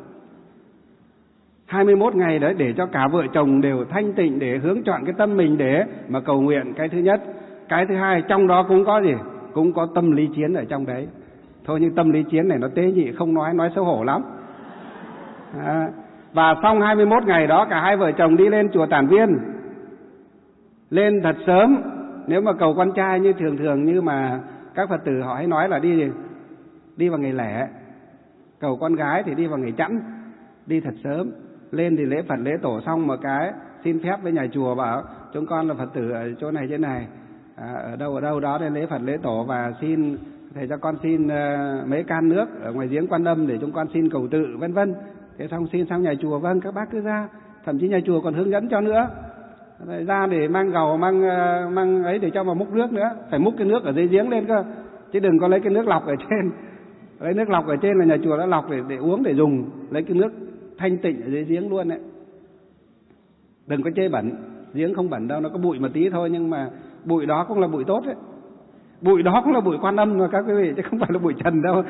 hai mươi mốt ngày đấy để cho cả vợ chồng đều thanh tịnh, để hướng chọn cái tâm mình để mà cầu nguyện, cái thứ nhất. Cái thứ hai, trong đó cũng có gì? Cũng có tâm lý chiến ở trong đấy. Thôi nhưng tâm lý chiến này nó tế nhị, không nói, nói xấu hổ lắm. À, Và xong hai mươi mốt ngày đó cả hai vợ chồng đi lên chùa Tản Viên, lên thật sớm. Nếu mà cầu con trai như thường thường như mà các Phật tử họ hay nói là đi đi vào ngày lẻ, cầu con gái thì đi vào ngày chẵn, đi thật sớm. Lên thì lễ Phật lễ tổ xong một cái xin phép với nhà chùa bảo chúng con là Phật tử ở chỗ này chỗ này, à, ở đâu ở đâu đó để lễ Phật lễ tổ, và xin thầy cho con xin uh, mấy can nước ở ngoài giếng Quan Âm để chúng con xin cầu tự vân vân. Thế xong xin sang nhà chùa, vâng các bác cứ ra, thậm chí nhà chùa còn hướng dẫn cho nữa, ra để mang gầu mang uh, mang ấy để cho vào múc nước nữa, phải múc cái nước ở dưới giếng lên cơ, chứ đừng có lấy cái nước lọc ở trên. Lấy nước lọc ở trên là nhà chùa đã lọc để để uống để dùng, lấy cái nước thanh tịnh ở dưới giếng luôn đấy. Đừng có chê bẩn, giếng không bẩn đâu, nó có bụi một tí thôi, nhưng mà bụi đó cũng là bụi tốt đấy. Bụi đó cũng là bụi Quan Âm mà các quý vị, chứ không phải là bụi trần đâu.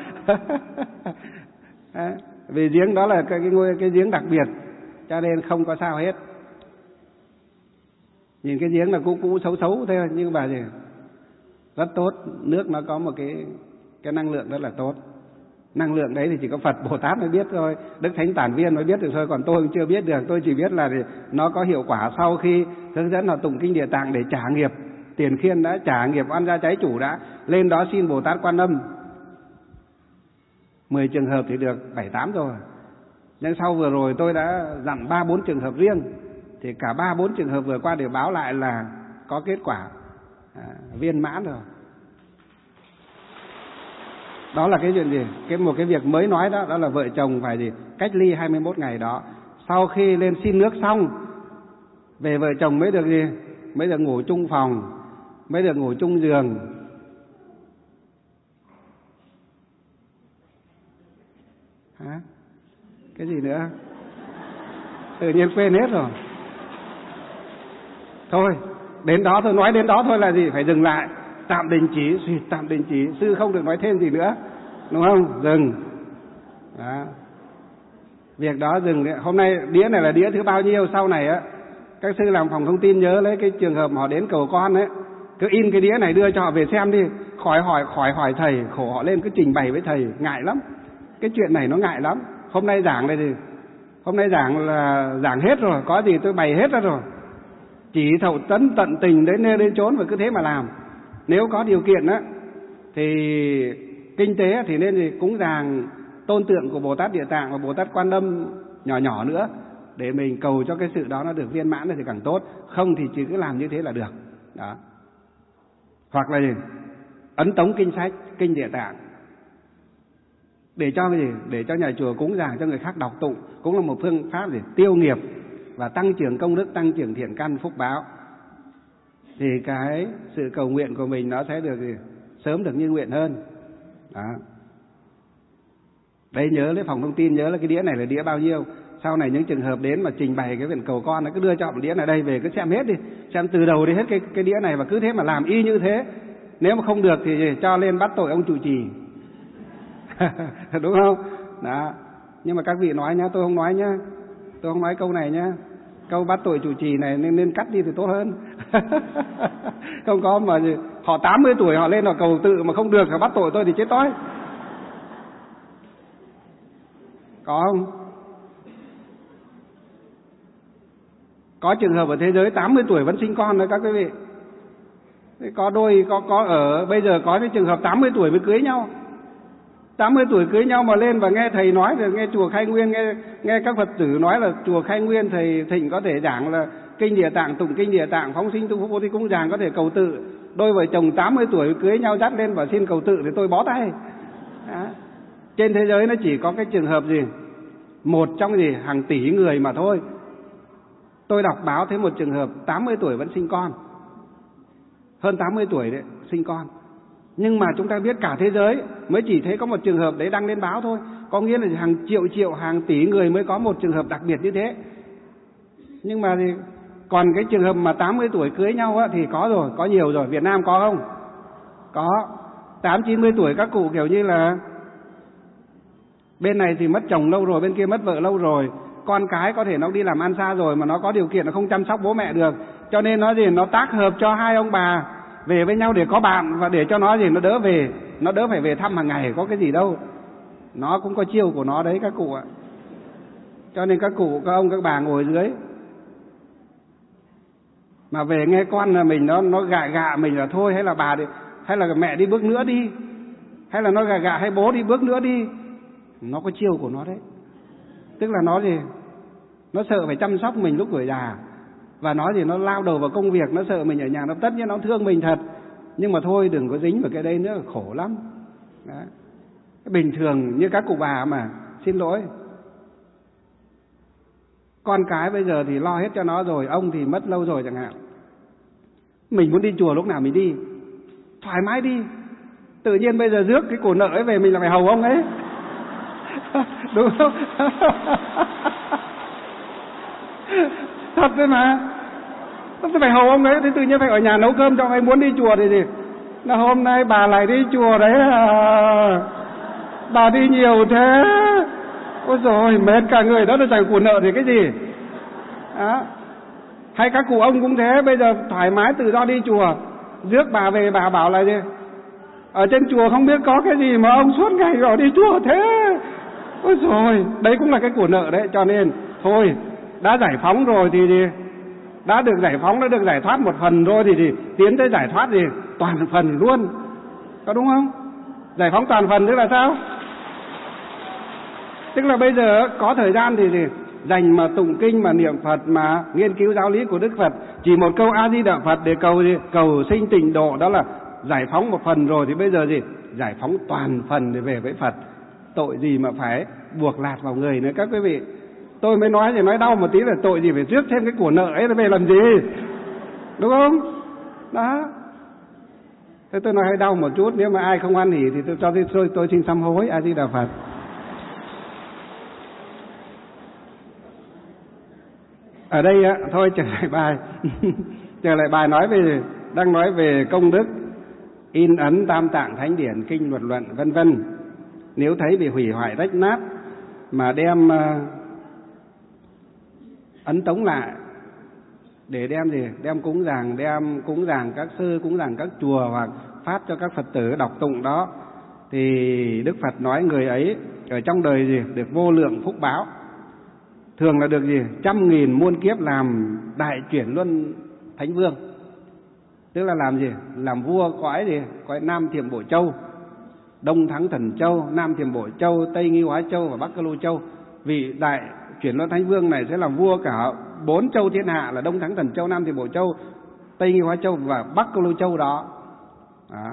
À, vì giếng đó là cái, cái ngôi cái giếng đặc biệt, cho nên không có sao hết. Nhìn cái giếng là cũ cũ xấu xấu thế nhưng mà gì rất tốt, nước nó có một cái cái năng lượng rất là tốt. Năng lượng đấy thì chỉ có Phật Bồ Tát mới biết thôi, Đức Thánh Tản Viên mới biết được thôi, còn tôi cũng chưa biết được. Tôi chỉ biết là nó có hiệu quả sau khi hướng dẫn họ tụng kinh Địa Tạng để trả nghiệp. Tiền Khiên đã trả nghiệp oan gia trái chủ, đã lên đó xin Bồ Tát Quan Âm. Mười trường hợp thì được bảy tám rồi. Nhưng sau vừa rồi tôi đã dặn ba bốn trường hợp riêng, thì cả ba bốn trường hợp vừa qua đều báo lại là có kết quả à, viên mãn rồi. Đó là cái chuyện gì? Cái một cái việc mới nói đó, đó là vợ chồng phải gì? Cách ly hai mươi mốt ngày đó. Sau khi lên xin nước xong, về vợ chồng mới được gì? Mới được ngủ chung phòng, mới được ngủ chung giường. Hả? Cái gì nữa? Tự nhiên quên hết rồi. Thôi, đến đó thôi, nói đến đó thôi là gì? Phải dừng lại. Tạm đình chỉ, suy tạm đình chỉ, sư không được nói thêm gì nữa, đúng không? Dừng. Đó. Việc đó dừng. Hôm nay đĩa này là đĩa thứ bao nhiêu? Sau này á, các sư làm phòng thông tin nhớ lấy cái trường hợp họ đến cầu con ấy, cứ in cái đĩa này đưa cho họ về xem đi, khỏi hỏi khỏi hỏi thầy, khổ họ lên cứ trình bày với thầy, ngại lắm. Cái chuyện này nó ngại lắm. Hôm nay giảng này thì hôm nay giảng là giảng hết rồi, có gì tôi bày hết ra rồi. Chỉ thầu tấn tận tình đến nơi đến chốn và cứ thế mà làm. Nếu có điều kiện á thì kinh tế thì nên gì cúng dường tôn tượng của Bồ Tát Địa Tạng và Bồ Tát Quan Âm nhỏ nhỏ nữa, để mình cầu cho cái sự đó nó được viên mãn thì càng tốt. Không thì chỉ cứ làm như thế là được. Đó. Hoặc là gì? Ấn tống kinh sách, kinh Địa Tạng, để cho cái gì? Để cho nhà chùa cúng dường cho người khác đọc tụng, cũng là một phương pháp để tiêu nghiệp và tăng trưởng công đức, tăng trưởng thiện căn phúc báo. Thì cái sự cầu nguyện của mình nó sẽ được gì? Sớm được như nguyện hơn. Đó. Đây nhớ lấy phòng thông tin, nhớ là cái đĩa này là đĩa bao nhiêu. Sau này những trường hợp đến mà trình bày cái việc cầu con, nó cứ đưa cho một đĩa này đây về, cứ xem hết đi, xem từ đầu đến hết cái cái đĩa này, và cứ thế mà làm y như thế. Nếu mà không được thì cho lên bắt tội ông trụ trì. Đúng không? Đó. Nhưng mà các vị nói nhá, tôi không nói nhá, tôi không nói câu này nhá. Câu bắt tội trụ trì này nên nên cắt đi thì tốt hơn. Không có mà họ tám mươi tuổi họ lên họ cầu tự mà không được, họ bắt tội tôi thì chết tối. Có không? Có trường hợp ở thế giới tám mươi tuổi vẫn sinh con đấy các quý vị. Có đôi có có ở bây giờ có cái trường hợp tám mươi tuổi mới cưới nhau. tám mươi tuổi cưới nhau mà lên và nghe thầy nói, rồi nghe chùa Khai Nguyên, nghe nghe các Phật tử nói là chùa Khai Nguyên thầy thỉnh có thể giảng là kinh Địa Tạng, tụng kinh Địa Tạng, phóng sinh tu phúc vô thí cúng dường, có thể cầu tự. Đôi vợ chồng tám mươi tuổi cưới nhau dắt lên và xin cầu tự thì tôi bó tay. Đó. Trên thế giới nó chỉ có cái trường hợp gì? Một trong gì hàng tỷ người mà thôi. Tôi đọc báo thấy một trường hợp tám mươi tuổi vẫn sinh con. Hơn tám mươi tuổi đấy, sinh con. Nhưng mà chúng ta biết cả thế giới mới chỉ thấy có một trường hợp đấy đăng lên báo thôi. Có nghĩa là hàng triệu triệu, hàng tỷ người mới có một trường hợp đặc biệt như thế. Nhưng mà thì còn cái trường hợp mà tám mươi tuổi cưới nhau á, thì có rồi, có nhiều rồi. Việt Nam có không? Có. Tám chín mươi tuổi các cụ kiểu như là bên này thì mất chồng lâu rồi, bên kia mất vợ lâu rồi, con cái có thể nó đi làm ăn xa rồi mà nó có điều kiện nó không chăm sóc bố mẹ được, cho nên nó gì nó tác hợp cho hai ông bà về với nhau để có bạn, và để cho nó gì nó đỡ về, nó đỡ phải về thăm hàng ngày, có cái gì đâu. Nó cũng có chiêu của nó đấy các cụ ạ. Cho nên các cụ, các ông, các bà ngồi dưới. Mà về nghe con là mình nó nó gạ gạ mình là thôi, hay là bà đi, hay là mẹ đi bước nữa đi, hay là nó gạ gạ hay bố đi bước nữa đi. Nó có chiêu của nó đấy. Tức là nó gì? Nó sợ phải chăm sóc mình lúc tuổi già. Và nó gì? Nó lao đầu vào công việc, nó sợ mình ở nhà, nó tất nhiên nó thương mình thật. Nhưng mà thôi đừng có dính vào cái đây nữa, khổ lắm. Đấy. Bình thường như các cụ bà mà, xin lỗi. Con cái bây giờ thì lo hết cho nó rồi, ông thì mất lâu rồi chẳng hạn. Mình muốn đi chùa lúc nào mình đi, thoải mái đi. Tự nhiên bây giờ rước cái cổ nợ ấy về mình là phải hầu ông ấy. Đúng không? Thật đấy mà. Tôi phải hầu ông ấy, thì tự nhiên phải ở nhà nấu cơm cho ông ấy. Muốn đi chùa thì gì? Là hôm nay bà lại đi chùa đấy à? Bà đi nhiều thế. Ôi rồi mệt cả người đó, là chẳng của nợ thì cái gì đó. Hay các cụ ông cũng thế, bây giờ thoải mái tự do đi chùa, rước bà về bà bảo là gì? Ở trên chùa không biết có cái gì mà ông suốt ngày gọi đi chùa thế. Ôi rồi, đấy cũng là cái của nợ đấy. Cho nên thôi, đã giải phóng rồi thì gì? Đã được giải phóng, đã được giải thoát một phần rồi thì gì? Tiến tới giải thoát gì? Toàn phần luôn. Có đúng không? Giải phóng toàn phần tức là sao? Tức là bây giờ có thời gian thì gì? Dành mà tụng kinh, mà niệm Phật, mà nghiên cứu giáo lý của Đức Phật. Chỉ một câu A Di Đà Phật để cầu gì? Cầu sinh tịnh độ, đó là giải phóng một phần rồi. Thì bây giờ gì? Giải phóng toàn phần để về với Phật. Tội gì mà phải buộc lạt vào người nữa các quý vị. Tôi mới nói thì nói đau một tí là tội gì phải rước thêm cái của nợ ấy về làm gì, đúng không? Đó. Thế tôi nói hơi đau một chút. Nếu mà ai không ăn hỉ thì tôi cho tôi, tôi xin sám hối A Di Đà Phật. Ở đây á, thôi trở lại bài. Trở lại bài nói về, đang nói về công đức in ấn Tam Tạng Thánh Điển, kinh luật luận vân vân. Nếu thấy bị hủy hoại rách nát mà đem uh, ấn tống lại để đem gì? Đem cúng dường, đem cúng dường các sư, cúng dường các chùa, hoặc phát cho các Phật tử đọc tụng đó, thì Đức Phật nói người ấy ở trong đời gì? Được vô lượng phúc báo. Thường là được gì? Trăm nghìn muôn kiếp làm đại chuyển luân thánh vương. Tức là làm gì? Làm vua cõi gì? Cõi Nam Thiểm Bộ Châu, Đông Thắng Thần Châu, Nam Thiểm Bộ Châu, Tây Nghi Hóa Châu và Bắc Ca Lu Châu. Vị đại chuyển luân thánh vương này sẽ làm vua cả bốn châu thiên hạ là Đông Thắng Thần Châu, Nam Thiểm Bộ Châu, Tây Nghi Hóa Châu và Bắc Ca Lu Châu đó. Đó.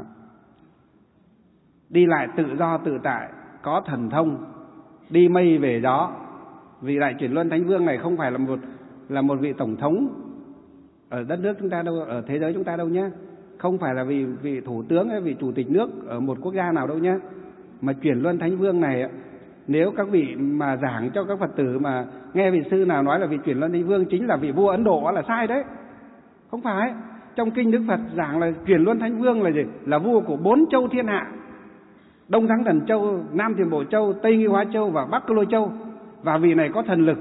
Đi lại tự do tự tại, có thần thông, đi mây về gió. Vị đại chuyển luân thánh vương này không phải là một là một vị tổng thống ở đất nước chúng ta đâu, ở thế giới chúng ta đâu nhé. Không phải là vị vị thủ tướng hay vị chủ tịch nước ở một quốc gia nào đâu nhé. Mà chuyển luân thánh vương này, nếu các vị mà giảng cho các Phật tử mà nghe vị sư nào nói là vị chuyển luân thánh vương chính là vị vua Ấn Độ là sai đấy. Không phải. Trong kinh Đức Phật giảng là chuyển luân thánh vương là gì? Là vua của bốn châu thiên hạ, Đông Thắng Thần Châu, Nam Thiểm Bộ Châu, Tây Nghi Hóa Châu và Bắc Ca Lu Châu. Và vị này có thần lực,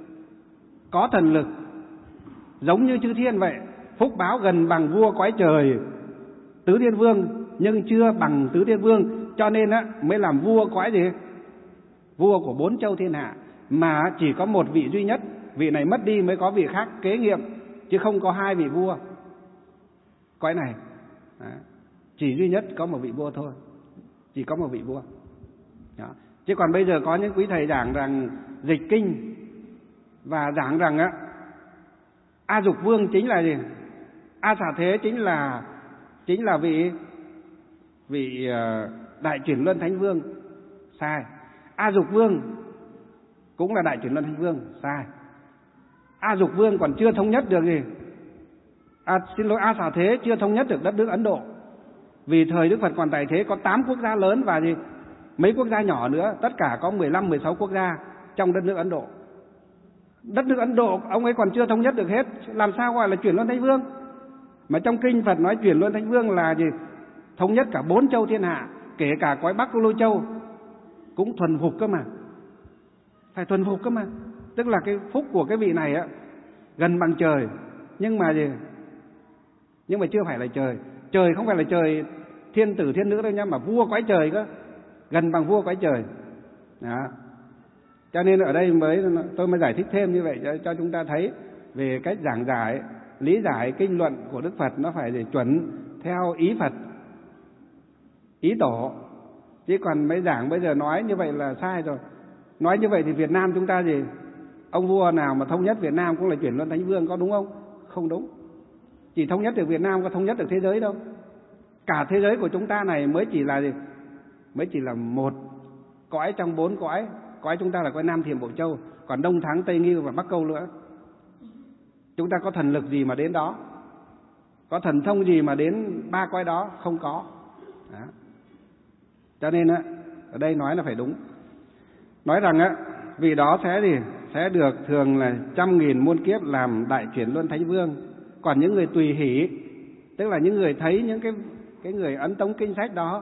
có thần lực giống như chư thiên vậy, phúc báo gần bằng vua cõi trời Tứ Thiên Vương, nhưng chưa bằng Tứ Thiên Vương, cho nên á mới làm vua cõi gì? Vua của bốn châu thiên hạ, mà chỉ có một vị duy nhất, vị này mất đi mới có vị khác kế nhiệm, chứ không có hai vị vua cõi này. Đó. Chỉ duy nhất có một vị vua thôi, chỉ có một vị vua. Đó. Chứ còn bây giờ có những quý thầy giảng rằng dịch kinh và giảng rằng á A Dục Vương chính là gì? A Xà Thế chính là chính là vị vị uh, đại chuyển luân thánh vương. Sai. A Dục Vương cũng là đại chuyển luân thánh vương. Sai. A Dục Vương còn chưa thống nhất được gì? À, xin lỗi, A Xà Thế chưa thống nhất được đất nước Ấn Độ. Vì thời Đức Phật còn tại thế có tám quốc gia lớn và gì? Mấy quốc gia nhỏ nữa, tất cả có mười lăm mười sáu quốc gia trong đất nước Ấn Độ. Đất nước Ấn Độ ông ấy còn chưa thống nhất được hết, làm sao gọi là chuyển luân thánh vương? Mà trong kinh Phật nói chuyển luân thánh vương là gì? Thống nhất cả bốn châu thiên hạ, kể cả cõi Bắc Ca Lu Châu cũng thuần phục cơ mà. Phải thuần phục cơ mà. Tức là cái phúc của cái vị này á gần bằng trời, nhưng mà gì? Nhưng mà chưa phải là trời. Trời không phải là trời thiên tử thiên nữ đâu nhá, mà vua cõi trời cơ, gần bằng vua cõi trời. Đó. Cho nên ở đây mới tôi mới giải thích thêm như vậy cho, cho chúng ta thấy về cách giảng giải, lý giải kinh luận của Đức Phật nó phải để chuẩn theo ý Phật, ý tổ. Chứ còn mấy giảng bây giờ nói như vậy là sai rồi. Nói như vậy thì Việt Nam chúng ta gì? Ông vua nào mà thống nhất Việt Nam cũng là chuyển luân thánh vương, có đúng không? Không đúng. Chỉ thống nhất được Việt Nam, có thống nhất được thế giới đâu. Cả thế giới của chúng ta này mới chỉ là gì? Mới chỉ là một cõi trong bốn cõi. Cõi chúng ta là cõi Nam Thiểm Bộ Châu, còn Đông Thắng, Tây Ngưu và Bắc Câu nữa. Chúng ta có thần lực gì mà đến đó? Có thần thông gì mà đến ba cõi đó? Không có. Đó. Cho nên á, ở đây nói là phải đúng. Nói rằng á, vì đó sẽ gì? Sẽ được thường là trăm nghìn muôn kiếp làm đại chuyển luân thánh vương. Còn những người tùy hỷ, tức là những người thấy những cái cái người ấn tống kinh sách đó,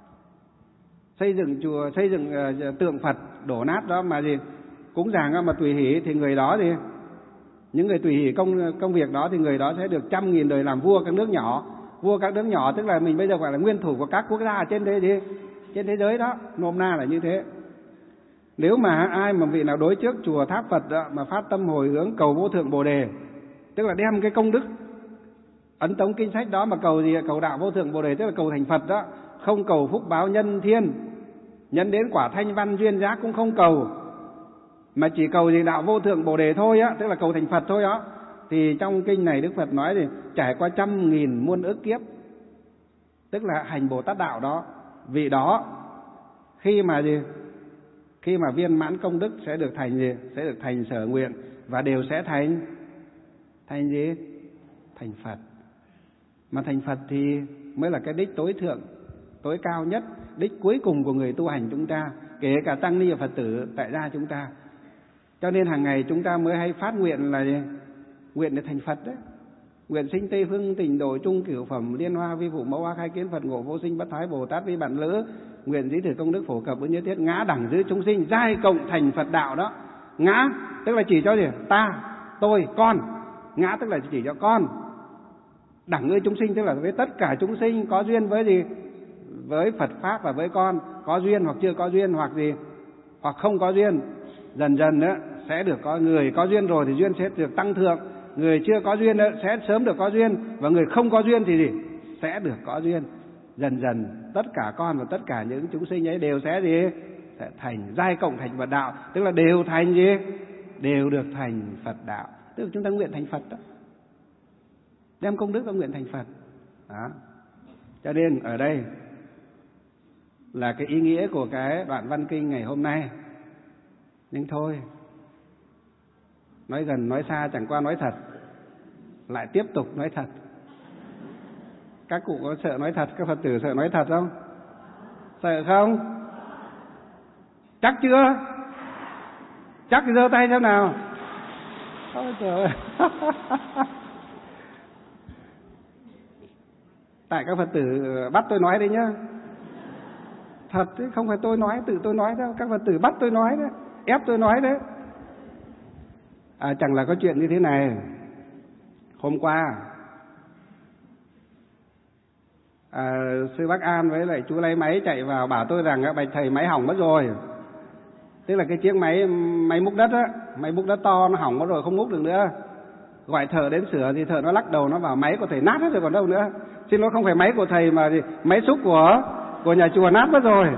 xây dựng chùa, xây dựng uh, tượng Phật đổ nát đó mà gì cúng dường mà tùy hỷ, thì người đó thì những người tùy hỷ công công việc đó thì người đó sẽ được trăm nghìn đời làm vua các nước nhỏ. Vua các nước nhỏ tức là mình bây giờ gọi là nguyên thủ của các quốc gia trên thế gì trên thế giới đó, nôm na là như thế. Nếu mà ai mà vị nào đối trước chùa tháp Phật đó, mà phát tâm hồi hướng cầu vô thượng Bồ đề, tức là đem cái công đức ấn tống kinh sách đó mà cầu gì? Cầu đạo vô thượng Bồ đề, tức là cầu thành Phật đó, không cầu phúc báo nhân thiên, nhân đến quả thanh văn duyên giác cũng không cầu, mà chỉ cầu gì? Đạo vô thượng Bồ đề thôi á, tức là cầu thành Phật thôi á. Thì trong kinh này Đức Phật nói thì trải qua trăm nghìn muôn ức kiếp, tức là hành Bồ Tát đạo đó, vị đó khi mà gì? Khi mà viên mãn công đức sẽ được thành gì? Sẽ được thành sở nguyện, và đều sẽ thành thành gì? Thành Phật. Mà thành Phật thì mới là cái đích tối thượng, tối cao nhất, đích cuối cùng của người tu hành chúng ta, kể cả tăng ni và Phật tử tại gia chúng ta. Cho nên hàng ngày chúng ta mới hay phát nguyện là gì? Nguyện để thành Phật đấy. Nguyện sinh Tây Phương Tịnh Độ chung cửu phẩm liên hoa vi phụ mẫu hoa khai kiến Phật ngộ vô sinh bất thoái Bồ Tát vi bản lữ. Nguyện dĩ thử công đức phổ cập với nhất thiết ngã đẳng giữ chúng sinh giai cộng thành Phật đạo đó. Ngã tức là chỉ cho gì? Ta, tôi, con. Ngã tức là chỉ cho con. Đẳng ư chúng sinh tức là với tất cả chúng sinh có duyên với gì? Với Phật pháp và với con, có duyên hoặc chưa có duyên, hoặc gì? Hoặc không có duyên. Dần dần nữa sẽ được có người có duyên rồi thì duyên sẽ được tăng thượng, người chưa có duyên nữa sẽ sớm được có duyên, và người không có duyên thì gì? Sẽ được có duyên. Dần dần tất cả con và tất cả những chúng sinh ấy đều sẽ gì? Sẽ thành giai cộng thành Phật đạo, tức là đều thành gì? Đều được thành Phật đạo. Tức là chúng ta nguyện thành Phật đó, đem công đức và nguyện thành Phật đó. Cho nên ở đây là cái ý nghĩa của cái đoạn văn kinh ngày hôm nay. Nhưng thôi, nói gần nói xa chẳng qua nói thật, lại tiếp tục nói thật. Các cụ có sợ nói thật, các Phật tử sợ nói thật không? Sợ không? Chắc chưa? Chắc thì giơ tay xem nào. Ôi trời ơi. Tại các Phật tử bắt tôi nói đấy nhá. Thật đấy, không phải tôi nói, tự tôi nói đâu. Các Phật tử bắt tôi nói đấy, ép tôi nói đấy. À, chẳng là có chuyện như thế này. Hôm qua à, sư Bắc An với lại chú lấy máy chạy vào bảo tôi rằng bạch thầy máy hỏng mất rồi. Tức là cái chiếc máy máy múc đất á, máy múc đất to nó hỏng mất rồi, không múc được nữa. Gọi thợ đến sửa thì thợ nó lắc đầu, nó bảo máy của thầy nát hết rồi còn đâu nữa. Xin lỗi, không phải máy của thầy mà gì, máy xúc của của nhà chùa nát mất rồi.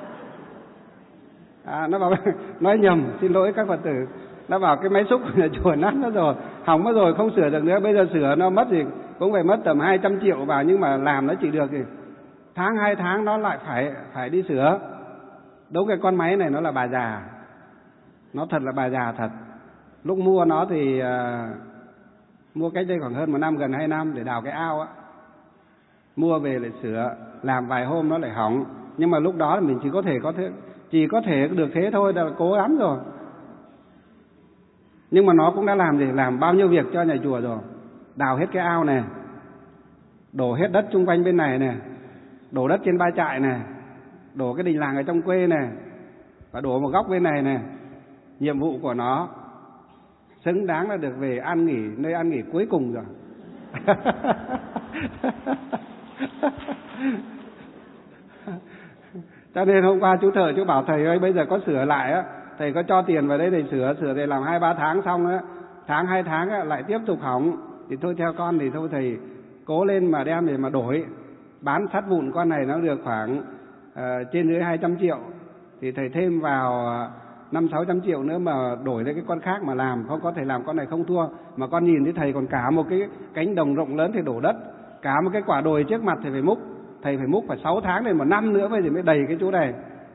À, nó bảo nói nhầm, xin lỗi các Phật tử. Nó bảo cái máy xúc của nhà chùa nát mất rồi, hỏng mất rồi, không sửa được nữa. Bây giờ sửa nó mất gì cũng phải mất tầm hai trăm triệu vào, nhưng mà làm nó chỉ được thì tháng hai tháng nó lại phải phải đi sửa. Đúng, cái con máy này nó là bà già, nó thật là bà già thật. Lúc mua nó thì uh, mua cách đây khoảng hơn một năm, gần hai năm để đào cái ao á. Mua về lại sửa, làm vài hôm nó lại hỏng. Nhưng mà lúc đó mình chỉ có thể có thế, chỉ có thể được thế thôi, là cố lắm rồi. Nhưng mà nó cũng đã làm gì, làm bao nhiêu việc cho nhà chùa rồi. Đào hết cái ao này, đổ hết đất chung quanh bên này này, đổ đất trên ba trại này, đổ cái đình làng ở trong quê này, và đổ một góc bên này này. Nhiệm vụ của nó xứng đáng là được về an nghỉ, nơi an nghỉ cuối cùng rồi. Cho nên hôm qua chú thợ chú bảo thầy ơi, bây giờ có sửa lại á thầy có cho tiền vào đấy thầy sửa, sửa thầy làm hai ba tháng xong á, tháng hai tháng á, lại tiếp tục hỏng. Thì thôi theo con thì thôi thầy cố lên mà đem để mà đổi. Bán sắt vụn con này nó được khoảng uh, trên dưới hai trăm triệu. Thì thầy thêm vào năm sáu trăm triệu nữa mà đổi lấy cái con khác mà làm. Không có thầy làm con này không thua. Mà con nhìn thấy thầy còn cả một cái cánh đồng rộng lớn thầy đổ đất. Cả một cái quả đồi trước mặt thầy phải múc. Thầy phải múc phải sáu tháng đến một năm nữa bây giờ mới đầy cái chỗ này.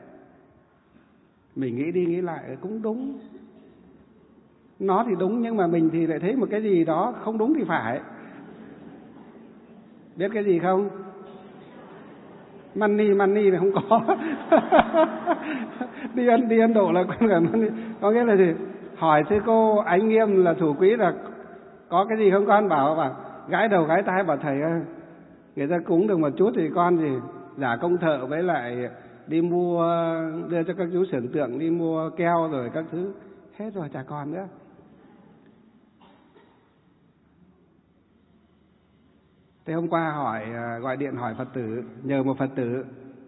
Mình nghĩ đi nghĩ lại cũng đúng. Nó thì đúng nhưng mà mình thì lại thấy một cái gì đó không đúng thì phải. Biết cái gì không? Money, money là không có. đi Ấn đi Ấn Độ là con cả money. Có nghĩa là gì? Hỏi sư cô Ánh Nghiêm là thủ quỹ là có cái gì không con? Bảo bảo gãi đầu gãi tai bảo thầy ơi, người ta cúng được một chút thì con gì giả công thợ với lại đi mua, đưa cho các chú sưởng tượng đi mua keo rồi các thứ, hết rồi chả còn nữa. Thế hôm qua hỏi, gọi điện hỏi Phật tử, nhờ một Phật tử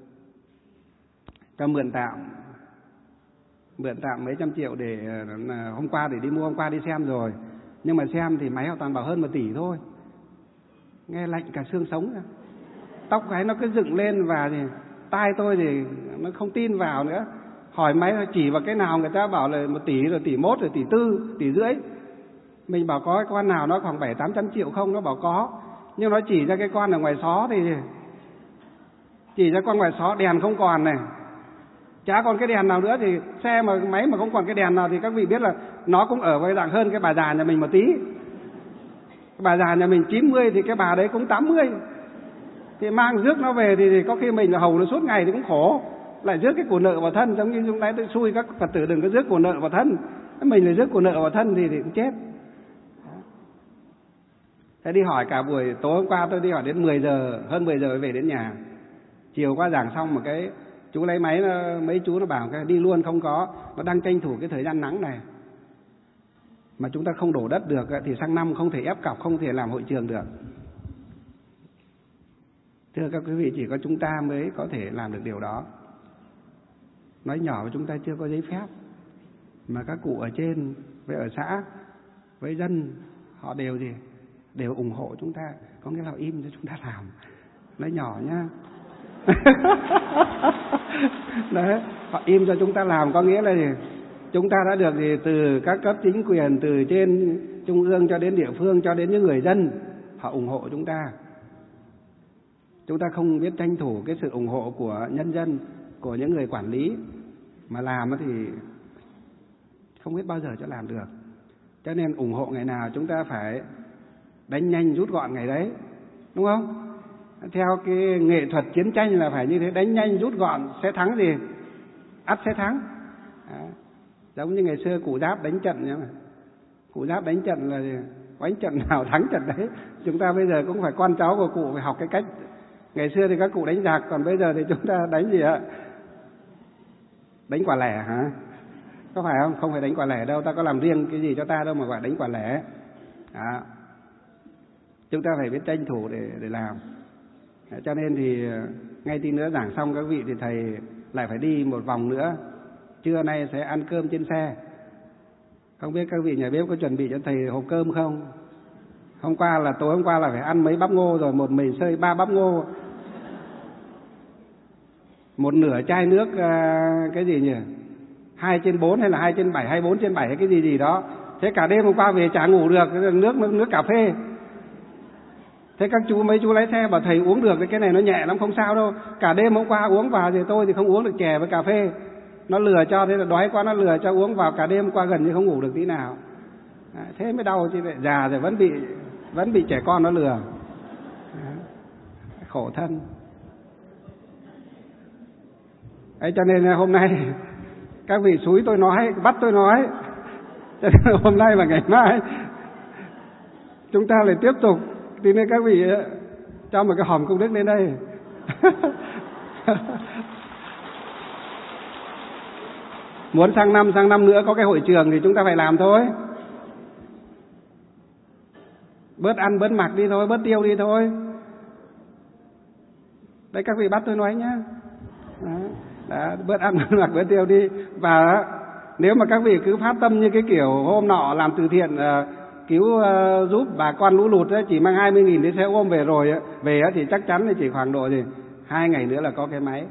cho mượn tạm, mượn tạm mấy trăm triệu để hôm qua để đi mua, hôm qua đi xem rồi, nhưng mà xem thì máy họ toàn bảo hơn một tỷ thôi, nghe lạnh cả xương sống ra. Tóc cái nó cứ dựng lên và thì tai tôi thì nó không tin vào nữa. Hỏi máy chỉ vào cái nào người ta bảo là một tỷ rồi tỷ mốt rồi tỷ tư, tỷ rưỡi. Mình bảo có cái con nào nó khoảng bảy tám trăm triệu không, nó bảo có. Nhưng nó chỉ ra cái con ở ngoài xó thì chỉ ra con ngoài xó đèn không còn này, chả còn cái đèn nào nữa. Thì xe mà máy mà không còn cái đèn nào thì các vị biết là nó cũng ở với dạng hơn cái bà già nhà mình một tí. Cái bà già nhà mình chín mươi thì cái bà đấy cũng tám mươi. Thì mang rước nó về thì, thì có khi mình là hầu nó suốt ngày thì cũng khổ. Lại rước cái của nợ vào thân, giống như chúng ta tôi xui các Phật tử đừng có rước của nợ vào thân. Mình lại rước của nợ vào thân thì, thì cũng chết. Thế đi hỏi cả buổi, tối hôm qua tôi đi hỏi đến mười giờ, hơn mười giờ mới về đến nhà. Chiều qua giảng xong một cái chú lấy máy, mấy chú nó bảo cái đi luôn không có, nó đang tranh thủ cái thời gian nắng này. Mà chúng ta không đổ đất được thì sang năm không thể ép cọc, không thể làm hội trường được. Thưa các quý vị, chỉ có chúng ta mới có thể làm được điều đó. Nói nhỏ với chúng ta chưa có giấy phép, mà các cụ ở trên với ở xã với dân họ đều gì đều ủng hộ chúng ta, có nghĩa là im cho chúng ta làm. Nói nhỏ nhá. Đấy, họ im cho chúng ta làm có nghĩa là gì? Chúng ta đã được gì từ các cấp chính quyền, từ trên trung ương cho đến địa phương cho đến những người dân, họ ủng hộ chúng ta. Chúng ta không biết tranh thủ cái sự ủng hộ của nhân dân, của những người quản lý mà làm thì không biết bao giờ cho làm được. Cho nên ủng hộ ngày nào chúng ta phải đánh nhanh rút gọn ngày đấy, đúng không? Theo cái nghệ thuật chiến tranh là phải như thế, đánh nhanh rút gọn sẽ thắng gì? Ắt sẽ thắng. Đó. Giống như ngày xưa cụ Giáp đánh trận nhá. Cụ Giáp đánh trận là gì? Đánh trận nào thắng trận đấy. Chúng ta bây giờ cũng phải con cháu của cụ phải học cái cách. Ngày xưa thì các cụ đánh giặc, còn bây giờ thì chúng ta đánh gì ạ? Đánh quả lẻ hả? Có phải không? Không phải đánh quả lẻ đâu, ta có làm riêng cái gì cho ta đâu mà gọi đánh quả lẻ. Đó. Chúng ta phải biết tranh thủ để để làm. Cho nên thì ngay tí nữa giảng xong các vị thì thầy lại phải đi một vòng nữa. Trưa nay sẽ ăn cơm trên xe. Không biết các vị nhà bếp có chuẩn bị cho thầy hộp cơm không? Hôm qua là tối hôm qua là phải ăn mấy bắp ngô rồi, một mình xơi ba bắp ngô. Một nửa chai nước cái gì nhỉ? Hai trên bốn hay là hai trên bảy hay bốn trên bảy hay cái gì gì đó. Thế cả đêm hôm qua về chả ngủ được, nước nước, nước cà phê. Thế các chú mấy chú lái xe bảo thầy uống được cái này nó nhẹ lắm không sao đâu. Cả đêm hôm qua uống vào thì tôi thì không uống được chè với cà phê. Nó lừa cho, thế là đói quá nó lừa cho uống vào, cả đêm qua gần như không ngủ được tí nào. À, thế mới đau chứ, già rồi vẫn bị vẫn bị trẻ con nó lừa. À, khổ thân. Ấy cho nên hôm nay các vị xúi tôi nói, bắt tôi nói. Cho nên hôm nay và ngày mai chúng ta lại tiếp tục. Thì nên các vị cho một cái hòm công đức lên đây. Muốn sang năm sang năm nữa có cái hội trường thì chúng ta phải làm thôi. Bớt ăn bớt mặc đi thôi, bớt tiêu đi thôi. Đấy các vị bắt tôi nói nhá. Đó, đó, bớt ăn bớt mặc bớt tiêu đi. Và Nếu mà các vị cứ phát tâm như cái kiểu hôm nọ làm từ thiện uh, cứu uh, giúp bà con lũ lụt ấy, chỉ mang hai mươi nghìn đến xe ôm về rồi ấy, về ấy, thì chắc chắn là chỉ khoảng độ gì hai ngày nữa là có cái máy.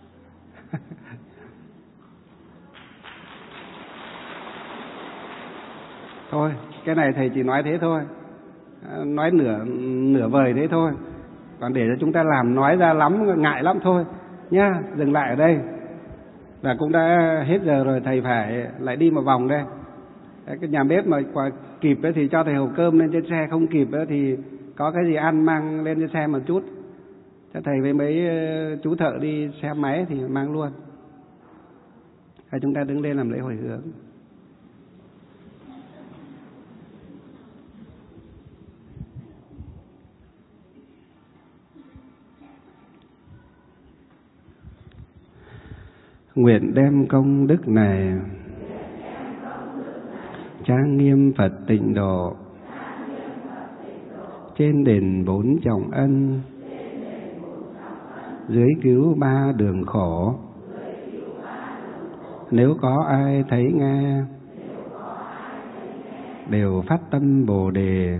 Thôi, cái này thầy chỉ nói thế thôi, nói nửa nửa vời thế thôi. Còn để cho chúng ta làm nói ra lắm, ngại lắm thôi nhá. Dừng lại ở đây. Và cũng đã hết giờ rồi, thầy phải lại đi một vòng đây. Cái nhà bếp mà kịp ấy thì cho thầy hộp cơm lên trên xe, không kịp ấy thì có cái gì ăn mang lên trên xe một chút. Cho thầy với mấy chú thợ đi xe máy thì mang luôn. Và chúng ta đứng lên làm lễ hồi hướng. Nguyện đem công đức này trang nghiêm Phật tịnh độ, trên đền bốn trọng ân, dưới cứu ba đường khổ. Nếu có ai thấy nghe, đều phát tâm Bồ đề,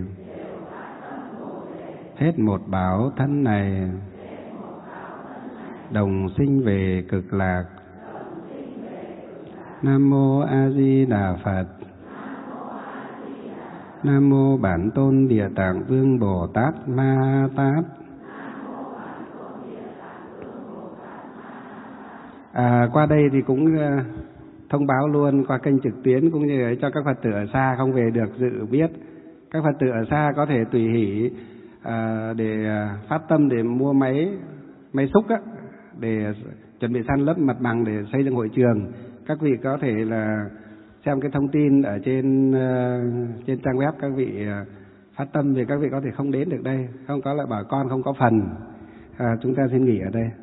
hết một bảo thân này, đồng sinh về cực lạc. Nam mô A Di Đà Phật. Nam mô Bản Tôn Địa Tạng Vương Bồ Tát Ma Tát. À, qua đây thì cũng uh, thông báo luôn qua kênh trực tuyến cũng như cho các Phật tử ở xa không về được dự biết. Các Phật tử ở xa có thể tùy hỷ uh, để uh, phát tâm để mua máy máy xúc á, để chuẩn bị san lấp mặt bằng để xây dựng hội trường. Các vị có thể là xem cái thông tin ở trên uh, trên trang web, các vị uh, phát tâm thì các vị có thể không đến được đây, không có lại bà con không có phần. À, chúng ta xin nghỉ ở đây.